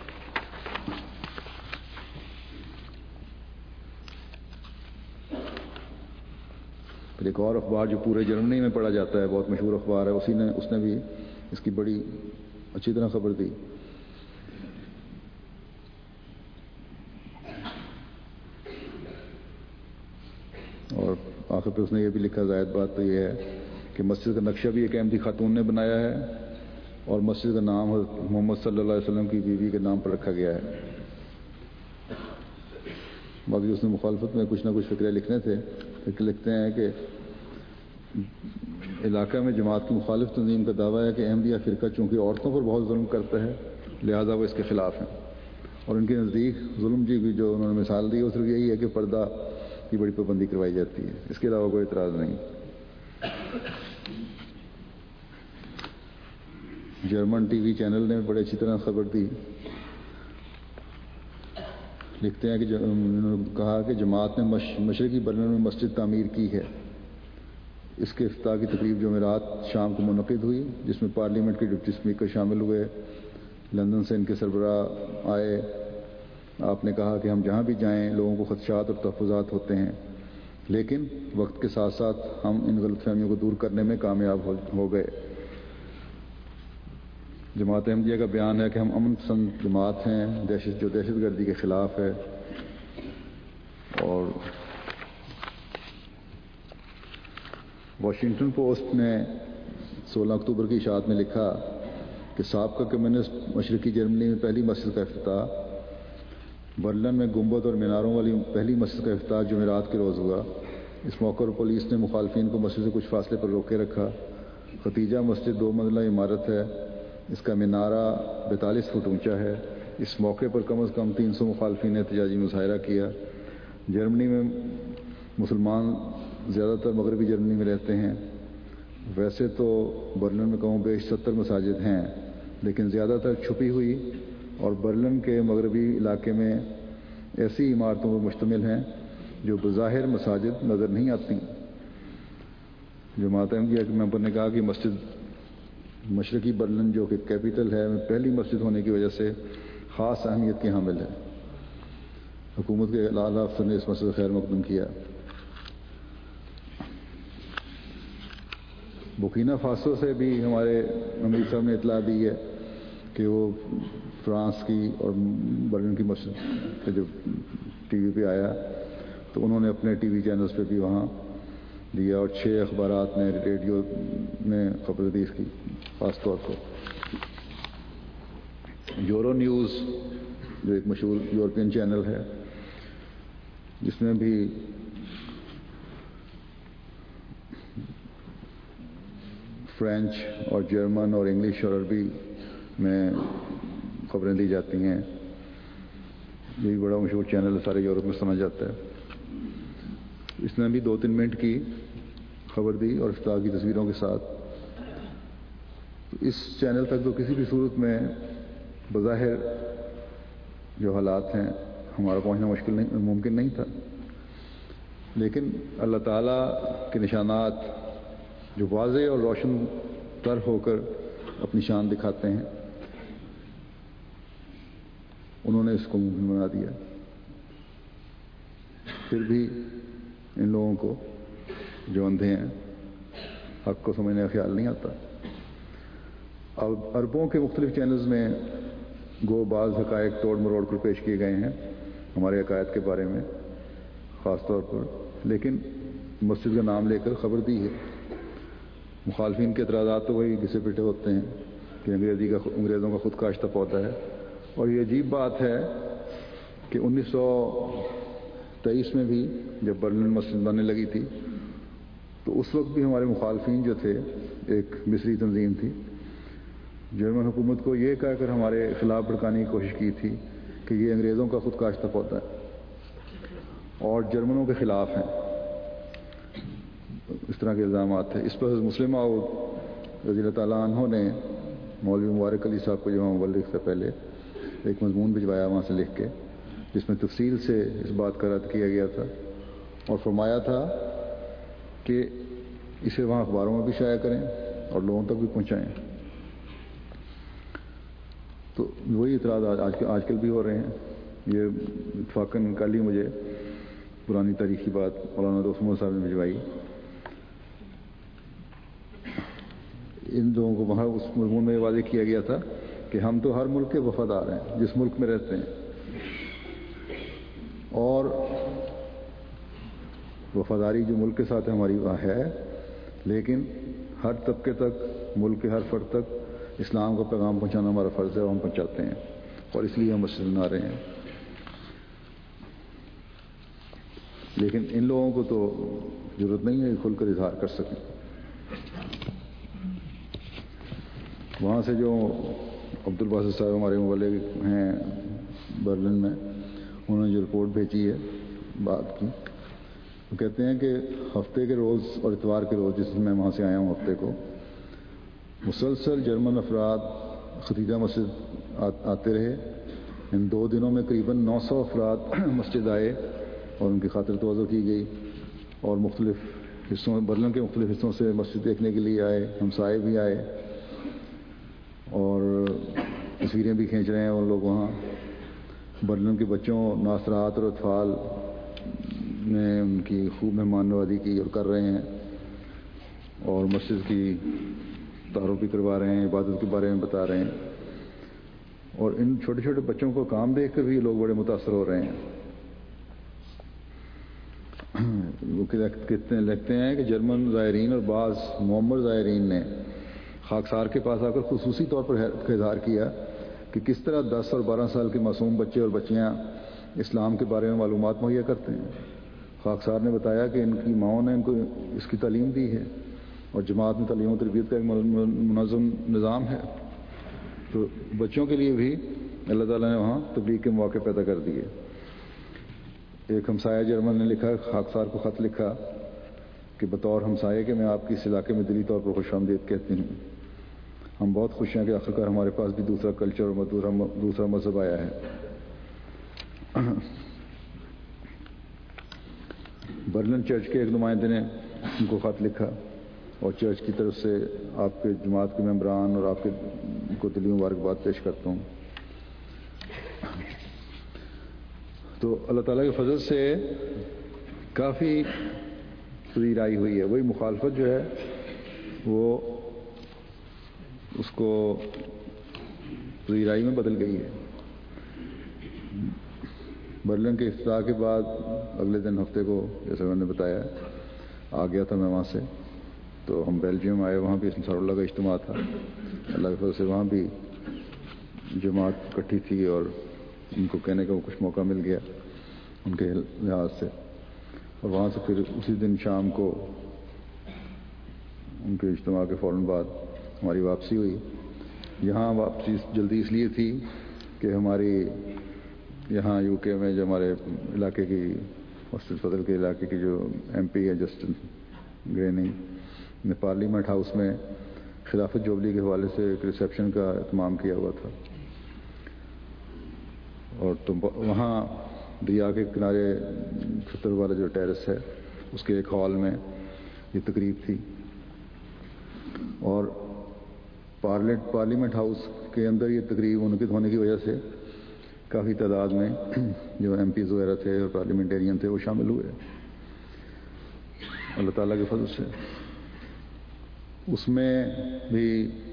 پھر ایک اور اخبار جو پورے جرمنی میں پڑھا جاتا ہے، بہت مشہور اخبار ہے، اسی نے اس نے بھی اس کی بڑی اچھی طرح خبر دی۔ اور آخر پہ اس نے یہ بھی لکھا، زائد بات تو یہ ہے کہ مسجد کا نقشہ بھی ایک احمدی خاتون نے بنایا ہے اور مسجد کا نام محمد صلی اللہ علیہ وسلم کی بیوی کے نام پر رکھا گیا ہے۔ باقی اس نے مخالفت میں کچھ نہ کچھ فکرے لکھنے تھے، پھر لکھتے ہیں کہ علاقہ میں جماعت کی مخالف تنظیم کا دعویٰ ہے کہ احمدیہ فرقہ چونکہ عورتوں پر بہت ظلم کرتا ہے لہذا وہ اس کے خلاف ہیں، اور ان کے نزدیک ظلم جی بھی جو انہوں نے مثال دی وہ صرف یہی ہے کہ پردہ کی بڑی پابندی کروائی جاتی ہے، اس کے علاوہ کوئی اعتراض نہیں۔ جرمن ٹی وی چینل نے بڑے اچھی طرح خبر دی، لکھتے ہیں کہ انہوں نے کہا کہ جماعت نے مشرقی برلن میں مسجد تعمیر کی ہے۔ اس کے افتتاح کی تقریب جمعرات شام کو منعقد ہوئی جس میں پارلیمنٹ کے ڈپٹی اسپیکر شامل ہوئے، لندن سے ان کے سربراہ آئے۔ آپ نے کہا کہ ہم جہاں بھی جائیں لوگوں کو خدشات اور تحفظات ہوتے ہیں، لیکن وقت کے ساتھ ساتھ ہم ان غلط فہمیوں کو دور کرنے میں کامیاب ہو گئے۔ جماعت احمدیہ کا بیان ہے کہ ہم امن پسند جماعت ہیں دہشت جو دہشت گردی کے خلاف ہے، اور واشنگٹن پوسٹ نے سولہ اکتوبر کی اشاعت میں لکھا کہ سابقہ کمیونسٹ مشرقی جرمنی میں پہلی مسجد کا افتتاح، برلن میں گنبد اور میناروں والی پہلی مسجد کا افتتاح جمعرات کے روز ہوا۔ اس موقع پر پولیس نے مخالفین کو مسجد سے کچھ فاصلے پر روکے رکھا۔ ختیجہ مسجد دو منزلہ عمارت ہے، اس کا مینارہ بیتالیس فٹ اونچا ہے۔ اس موقع پر کم از کم تین سو مخالفین نے احتجاجی مظاہرہ کیا۔ جرمنی میں مسلمان زیادہ تر مغربی جرمنی میں رہتے ہیں۔ ویسے تو برلن میں کم و بیش ستر مساجد ہیں، لیکن زیادہ تر چھپی ہوئی اور برلن کے مغربی علاقے میں ایسی عمارتوں پر مشتمل ہیں جو بظاہر مساجد نظر نہیں آتی۔ جماعت احمدیہ کے ممبر نے کہا کہ مسجد مشرقی برلن جو کہ کیپٹل ہے میں پہلی مسجد ہونے کی وجہ سے خاص اہمیت کی حامل ہے۔ حکومت کے اعلی افسر نے اس مسئلے خیر مقدم کیا۔ بورکینا فاسو سے بھی ہمارے امیر صاحب نے اطلاع دی ہے کہ وہ فرانس کی اور برلن کی مسجد پہ جو ٹی وی پہ آیا تو انہوں نے اپنے ٹی وی چینلز پہ بھی وہاں دیا، اور چھ اخبارات نے ریڈیو میں خبر دی اس کی خاص طور پر۔ یورو نیوز جو ایک مشہور یورپین چینل ہے جس میں بھی فرینچ اور جرمن اور انگلش اور عربی میں خبریں دی جاتی ہیں، یہ بھی بڑا مشہور چینل ہے، سارے یورپ میں سمجھ جاتا ہے۔ اس نے بھی دو تین منٹ کی خبر دی اور افتتاح کی تصویروں کے ساتھ۔ اس چینل تک تو کسی بھی صورت میں بظاہر جو حالات ہیں ہمارا پہنچنا مشکل نہیں ممکن نہیں تھا، لیکن اللہ تعالیٰ کے نشانات جو واضح اور روشن تر ہو کر اپنی شان دکھاتے ہیں انہوں نے اس کو ممکن بنا دیا۔ پھر بھی ان لوگوں کو جو اندھے ہیں حق کو سمجھنے کا خیال نہیں آتا۔ اب عربوں کے مختلف چینلز میں گو بعض حقائق توڑ مروڑ کر پیش کیے گئے ہیں ہمارے عقائد کے بارے میں خاص طور پر، لیکن مسجد کا نام لے کر خبر دی ہے۔ مخالفین کے اعتراضات تو وہی گھسے پٹے ہوتے ہیں کہ انگریزی کا انگریزوں کا خود کاشتہ پودا ہے اور یہ عجیب بات ہے کہ انیس سو تیئیس میں بھی جب برلن مسجد بننے لگی تھی تو اس وقت بھی ہمارے مخالفین جو تھے، ایک مصری تنظیم تھی، جرمن حکومت کو یہ کہہ کر ہمارے خلاف بھڑکانے کی کوشش کی تھی کہ یہ انگریزوں کا خود کاشتہ پودا ہے اور جرمنوں کے خلاف ہیں، اس طرح کے الزامات تھے۔ اس پر حضرت مسلم موعود رضی اللہ تعالیٰ عنہ نے مولوی مبارک علی صاحب کو جو مبلغ سے پہلے ایک مضمون بھجوایا وہاں سے لکھ کے، جس میں تفصیل سے اس بات کا رد کیا گیا تھا اور فرمایا تھا کہ اسے وہاں اخباروں میں بھی شائع کریں اور لوگوں تک بھی پہنچائیں۔ تو وہی اعتراض آج آج کل بھی ہو رہے ہیں۔ یہ اتفاقاً کل ہی مجھے پرانی تاریخی بات مولانا دوست محمد صاحب نے بھجوائی۔ ان لوگوں کو وہاں اس مضمون میں واضح کیا گیا تھا کہ ہم تو ہر ملک کے وفادار ہیں جس ملک میں رہتے ہیں، اور وفاداری جو ملک کے ساتھ ہماری وہاں ہے، لیکن ہر طبقے تک، ملک کے ہر فرد تک اسلام کا پیغام پہنچانا ہمارا فرض ہے اور ہم پہنچاتے ہیں، اور اس لیے ہم مسجد بنا رہے ہیں۔ لیکن ان لوگوں کو تو ضرورت نہیں ہے کہ کھل کر اظہار کر سکیں۔ وہاں سے جو عبد الباسط صاحب ہمارے مبلغ ہیں برلن میں، انہوں نے جو رپورٹ بھیجی ہے بات کی، وہ کہتے ہیں کہ ہفتے کے روز اور اتوار کے روز، جس میں وہاں سے آیا ہوں ہفتے کو، مسلسل جرمن افراد ختیجہ مسجد آتے رہے۔ ان دو دنوں میں قریباً نو سو افراد مسجد آئے اور ان کی خاطر توجہ کی گئی، اور مختلف حصوں برلن کے مختلف حصوں سے مسجد دیکھنے کے لیے آئے، ہمسائے بھی آئے اور تصویریں بھی کھینچ رہے ہیں ان لوگ وہاں۔ برلن کے بچوں، ناصرات اور اطفال نے ان کی خوب مہمان نوازی کی اور کر رہے ہیں، اور مسجد کی تعارف بھی کروا رہے ہیں، عبادت کے بارے میں بتا رہے ہیں، اور ان چھوٹے چھوٹے بچوں کو کام دیکھ کر بھی لوگ بڑے متاثر ہو رہے ہیں۔ وہ کتنے لگتے ہیں کہ جرمن زائرین اور بعض معمر زائرین نے خاکسار کے پاس آ کر خصوصی طور پر اظہار کیا کہ کس طرح دس اور بارہ سال کے معصوم بچے اور بچیاں اسلام کے بارے میں معلومات مہیا کرتے ہیں۔ خاکسار نے بتایا کہ ان کی ماؤں نے ان کو اس کی تعلیم دی ہے، اور جماعت میں تعلیم و تربیت کا ایک منظم نظام ہے۔ تو بچوں کے لیے بھی اللہ تعالیٰ نے وہاں تبلیغ کے مواقع پیدا کر دیے۔ ایک ہمسایہ جرمن نے لکھا، خاکسار کو خط لکھا کہ بطور ہمسایہ کہ میں آپ کی اس علاقے میں دلی طور پر خوش آمدید کہتی ہوں۔ ہم بہت خوش ہیں کہ آخرکار ہمارے پاس بھی دوسرا کلچر اور دوسرا مذہب آیا ہے۔ برلن چرچ کے ایک نمائندے نے ان کو خط لکھا اور چرچ کی طرف سے آپ کے جماعت کے ممبران اور آپ کے کو دلی مبارکباد پیش کرتا ہوں۔ تو اللہ تعالیٰ کے فضل سے کافی پذیرائی ہوئی ہے۔ وہی مخالفت جو ہے وہ اس کو پذیرائی میں بدل گئی ہے۔ برلن کے افتتاح کے بعد اگلے دن ہفتے کو، جیسے میں نے بتایا، آ گیا تھا میں وہاں سے، تو ہم بیلجیم آئے، وہاں بھی انصار اللہ کا اجتماع تھا۔ اللہ کے فضل سے وہاں بھی جماعت اکٹھی تھی اور ان کو کہنے کا کچھ موقع مل گیا ان کے لحاظ سے، اور وہاں سے پھر اسی دن شام کو ان کے اجتماع کے فوراً بعد ہماری واپسی ہوئی۔ یہاں واپسی جلدی اس لیے تھی کہ ہماری یہاں یو کے میں جو ہمارے علاقے کی مسجد فضل کے علاقے کی جو ایم پی ہے جسٹن گرینی نے پارلیمنٹ ہاؤس میں خلافت جوبلی کے حوالے سے ایک ریسیپشن کا اہتمام کیا ہوا تھا، اور تو وہاں دریا کے کنارے چھتر والا جو ٹیرس ہے اس کے ایک ہال میں یہ تقریب تھی، اور پارلیمنٹ ہاؤس کے اندر یہ تقریب منعقد ہونے کی وجہ سے کافی تعداد میں جو ایم پیز وغیرہ تھے اور پارلیمنٹرین تھے وہ شامل ہوئے اللہ تعالیٰ کے فضل سے۔ اس میں بھی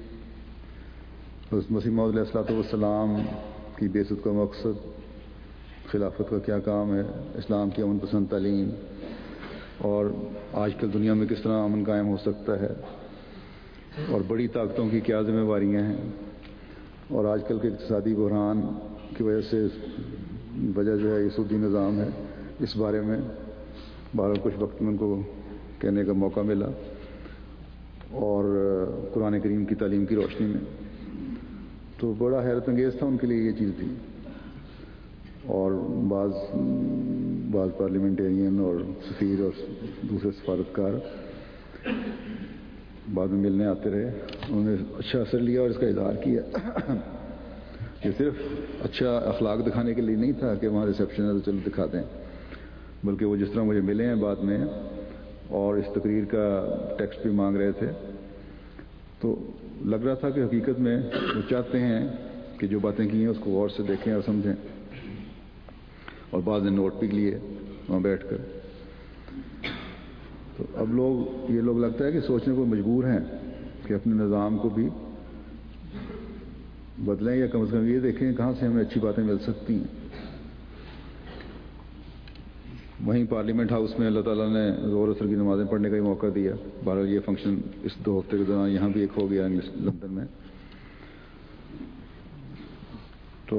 حضرت مسیح موعود علیہ الصلوۃ والسلام کی بعثت کا مقصد، خلافت کا کیا کام ہے، اسلام کی امن پسند تعلیم، اور آج کل دنیا میں کس طرح امن قائم ہو سکتا ہے، اور بڑی طاقتوں کی کیا ذمہ داریاں ہیں، اور آج کل کے اقتصادی بحران کی وجہ سے وجہ جو ہے یہ سودی نظام ہے، اس بارے میں بہرحال کچھ وقت میں ان کو کہنے کا موقع ملا، اور قرآن کریم کی تعلیم کی روشنی میں تو بڑا حیرت انگیز تھا ان کے لیے یہ چیز تھی۔ اور بعض بعض پارلیمنٹیرین اور سفیر اور دوسرے سفارتکار بعد میں ملنے آتے رہے، انہوں نے اچھا اثر لیا اور اس کا اظہار کیا۔ یہ صرف اچھا اخلاق دکھانے کے لیے نہیں تھا کہ وہاں ریسیپشن ہے تو چلو دکھا دیں، بلکہ وہ جس طرح مجھے ملے ہیں بعد میں اور اس تقریر کا ٹیکسٹ بھی مانگ رہے تھے، تو لگ رہا تھا کہ حقیقت میں وہ چاہتے ہیں کہ جو باتیں کی ہیں اس کو غور سے دیکھیں اور سمجھیں، اور بعض نے نوٹ بھی لیے وہاں بیٹھ کر۔ تو اب لوگ یہ لوگ لگتا ہے کہ سوچنے کو مجبور ہیں کہ اپنے نظام کو بھی بدلیں، یا کم از کم یہ دیکھیں کہاں سے ہمیں اچھی باتیں مل سکتی ہیں۔ وہیں پارلیمنٹ ہاؤس میں اللہ تعالیٰ نے ظہر اثر کی نمازیں پڑھنے کا ہی موقع دیا۔ بہرحال یہ فنکشن اس دو ہفتے کے دوران یہاں بھی ایک ہو گیا انگلش لندن میں۔ تو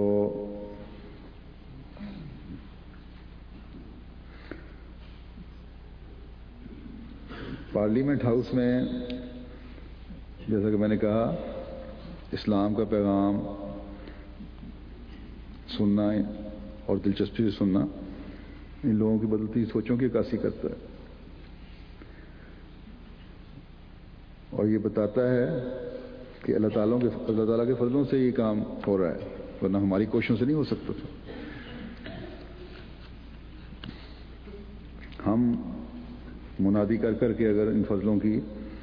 پارلیمنٹ ہاؤس میں جیسا کہ میں نے کہا اسلام کا پیغام سننا اور دلچسپی سے سننا ان لوگوں کی بدلتی سوچوں کی عکاسی کرتا ہے، اور یہ بتاتا ہے کہ اللہ تعالیٰ کے اللہ تعالیٰ کے فضلوں سے یہ کام ہو رہا ہے، ورنہ ہماری کوششوں سے نہیں ہو سکتا تھا۔ ہم منادی کر کر کے اگر ان فضلوں کی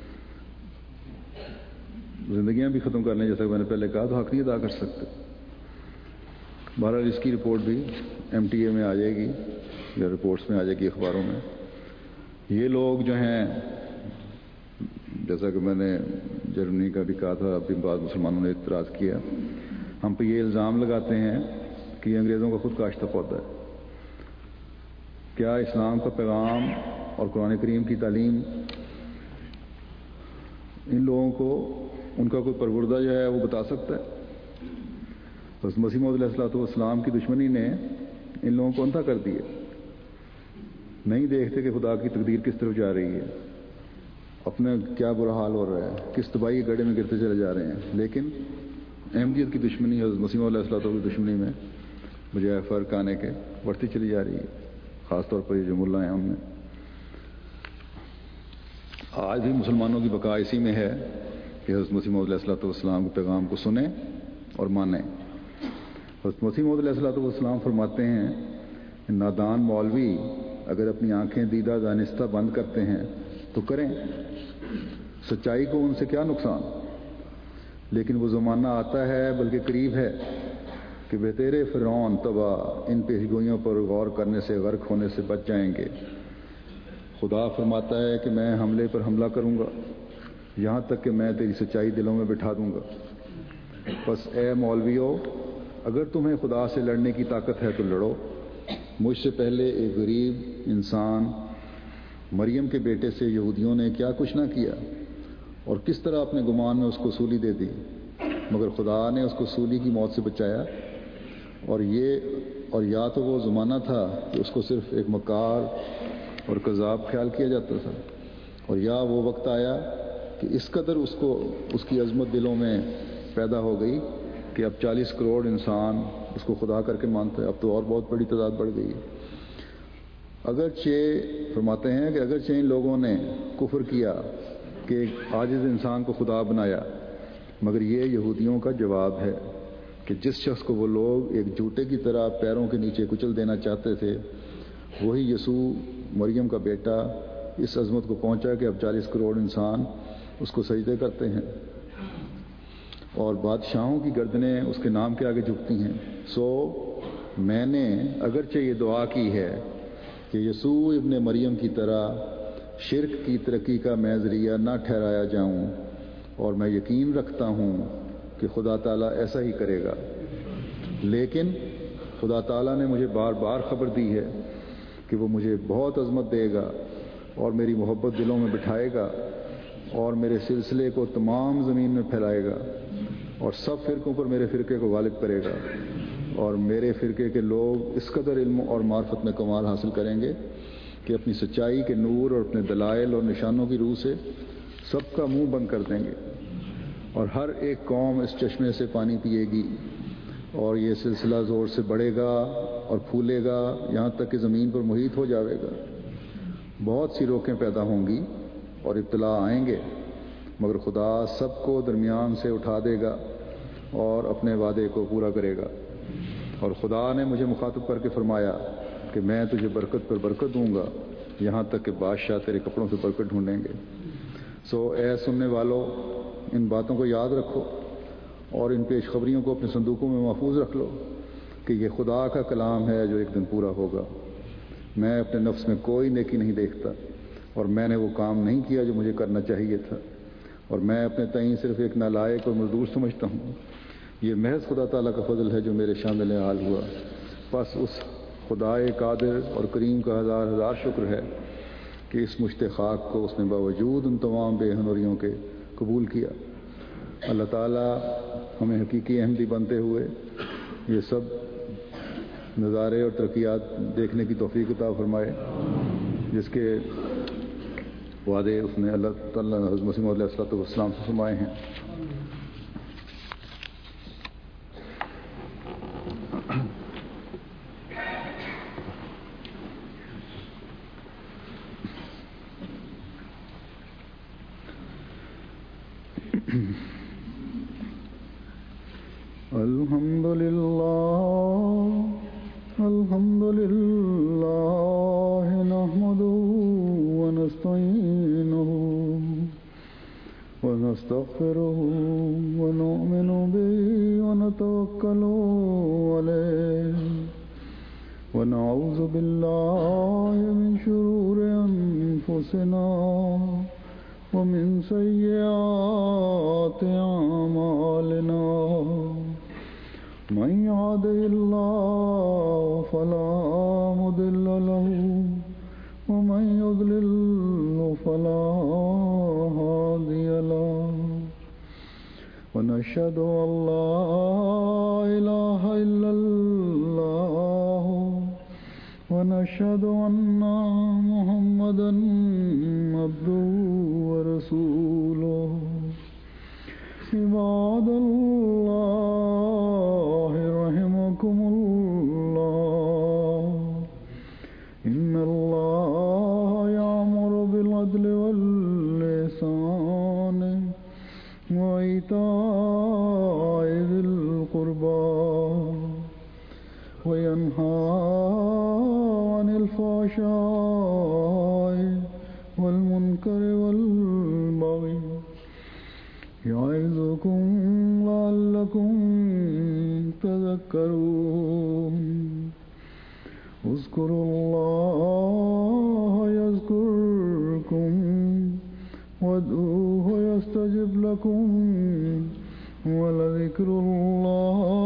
زندگیاں بھی ختم کر لیں، جیسا کہ میں نے پہلے کہا، تو حق نہیں ادا کر سکتے۔ بہرحال اس کی رپورٹ بھی ایم ٹی اے میں آ جائے گی یا رپورٹس میں آ جائے گی، اخباروں میں۔ یہ لوگ جو ہیں، جیسا کہ میں نے جرمنی کا بھی کہا تھا، ابھی بعض مسلمانوں نے اعتراض کیا، ہم پہ یہ الزام لگاتے ہیں کہ یہ انگریزوں کا خود کاشتہ پودا ہے۔ کیا اسلام کا پیغام اور قرآن کریم کی تعلیم ان لوگوں کو ان کا کوئی پروردہ جو ہے وہ بتا سکتا ہے؟ بس مسیح موعود علیہ الصلوۃ والسلام کی دشمنی نے ان لوگوں کو اندھا کر دیا، نہیں دیکھتے کہ خدا کی تقدیر کس طرف جا رہی ہے، اپنا کیا برا حال ہو رہا ہے، کس تباہی کے گڑھے میں گرتے چلے جا رہے ہیں۔ لیکن احمدیت کی دشمنی حضرت مسیح موعود علیہ الصلوۃ کی دشمنی میں بجائے فرق آنے کے بڑھتی چلی جا رہی ہے، خاص طور پر یہ جو ملا ہیں ہم نے۔ آج بھی مسلمانوں کی بقا اسی میں ہے کہ حضرت مسیح موعود علیہ الصلوۃ والسلام کے پیغام کو سنیں اور مانیں۔ حضرت مسیح موعود علیہ الصلوۃ والسلام فرماتے ہیں کہ نادان مولوی اگر اپنی آنکھیں دیدہ دانستہ بند کرتے ہیں تو کریں، سچائی کو ان سے کیا نقصان، لیکن وہ زمانہ آتا ہے بلکہ قریب ہے کہ بتیرے فرعون تباہ ان پیشگوئیوں پر غور کرنے سے غرق ہونے سے بچ جائیں گے۔ خدا فرماتا ہے کہ میں حملے پر حملہ کروں گا یہاں تک کہ میں تیری سچائی دلوں میں بٹھا دوں گا۔ بس اے مولویو، اگر تمہیں خدا سے لڑنے کی طاقت ہے تو لڑو۔ مجھ سے پہلے ایک غریب انسان مریم کے بیٹے سے یہودیوں نے کیا کچھ نہ کیا، اور کس طرح اپنے گمان میں اس کو سولی دے دی، مگر خدا نے اس کو سولی کی موت سے بچایا۔ اور یہ اور یا تو وہ زمانہ تھا کہ اس کو صرف ایک مکار اور کذاب خیال کیا جاتا تھا، اور یا وہ وقت آیا کہ اس قدر اس کو اس کی عظمت دلوں میں پیدا ہو گئی کہ اب چالیس کروڑ انسان اس کو خدا کر کے مانتا ہے۔ اب تو اور بہت بڑی تعداد بڑھ گئی ہے۔ اگرچہ فرماتے ہیں کہ اگرچہ ان لوگوں نے کفر کیا کہ ایک عاجز انسان کو خدا بنایا، مگر یہ یہودیوں کا جواب ہے کہ جس شخص کو وہ لوگ ایک جوتے کی طرح پیروں کے نیچے کچل دینا چاہتے تھے، وہی یسوع مریم کا بیٹا اس عظمت کو پہنچا کہ اب چالیس کروڑ انسان اس کو سجدے کرتے ہیں، اور بادشاہوں کی گردنیں اس کے نام کے آگے جھکتی ہیں۔ سو میں نے اگرچہ یہ دعا کی ہے کہ یسوع ابن مریم کی طرح شرک کی ترقی کا میں ذریعہ نہ ٹھہرایا جاؤں، اور میں یقین رکھتا ہوں کہ خدا تعالیٰ ایسا ہی کرے گا، لیکن خدا تعالیٰ نے مجھے بار بار خبر دی ہے کہ وہ مجھے بہت عظمت دے گا اور میری محبت دلوں میں بٹھائے گا اور میرے سلسلے کو تمام زمین میں پھیلائے گا اور سب فرقوں پر میرے فرقے کو غالب کرے گا، اور میرے فرقے کے لوگ اس قدر علم اور معرفت میں کمال حاصل کریں گے کہ اپنی سچائی کے نور اور اپنے دلائل اور نشانوں کی روح سے سب کا منہ بند کر دیں گے، اور ہر ایک قوم اس چشمے سے پانی پیے گی، اور یہ سلسلہ زور سے بڑھے گا اور پھولے گا یہاں تک کہ زمین پر محیط ہو جاوے گا۔ بہت سی روکیں پیدا ہوں گی اور ابتلا آئیں گے، مگر خدا سب کو درمیان سے اٹھا دے گا اور اپنے وعدے کو پورا کرے گا۔ اور خدا نے مجھے مخاطب کر کے فرمایا کہ میں تجھے برکت پر برکت دوں گا یہاں تک کہ بادشاہ تیرے کپڑوں سے برکت ڈھونڈیں گے۔ سو اے سننے والو، ان باتوں کو یاد رکھو اور ان پیش خبریوں کو اپنے صندوقوں میں محفوظ رکھ لو کہ یہ خدا کا کلام ہے جو ایک دن پورا ہوگا۔ میں اپنے نفس میں کوئی نیکی نہیں دیکھتا، اور میں نے وہ کام نہیں کیا جو مجھے کرنا چاہیے تھا، اور میں اپنے تئیں صرف ایک نالائق اور مزدور سمجھتا ہوں۔ یہ محض خدا تعالیٰ کا فضل ہے جو میرے شامل حال ہوا۔ بس اس خدائے قادر اور کریم کا ہزار ہزار شکر ہے کہ اس مشت خاک کو اس نے باوجود ان تمام بے ہنریوں کے قبول کیا۔ اللہ تعالیٰ ہمیں حقیقی احمدی بنتے ہوئے یہ سب نظارے اور ترقیات دیکھنے کی توفیق عطا فرمائے جس کے وعدے اس نے اللہ تعالیٰ حضرت مسیح موعود علیہ الصلوۃ والسلام سے فرمائے ہیں۔ الحمد للہ الحمد للہ نحمده ونستعینه ونستغفره ونؤمن به ونتوکل علیہ ونعوذ باللہ من شرور انفسنا ومن سیئات اعمالنا من يهده الله فلا مضل له ومن يضلل فلا هادي له ونشهد أن لا إله إلا الله ونشهد أن محمدا عبده ورسوله عباد الله رحمكم الله إن الله يأمر بالعدل والإحسان وإيتاء ذي القربى وينهى عن الفحشاء والمنكر والبغي يعظكم لعلكم تذكرون اذكروا الله يذكركم وادعوه يستجب لكم ولذكر الله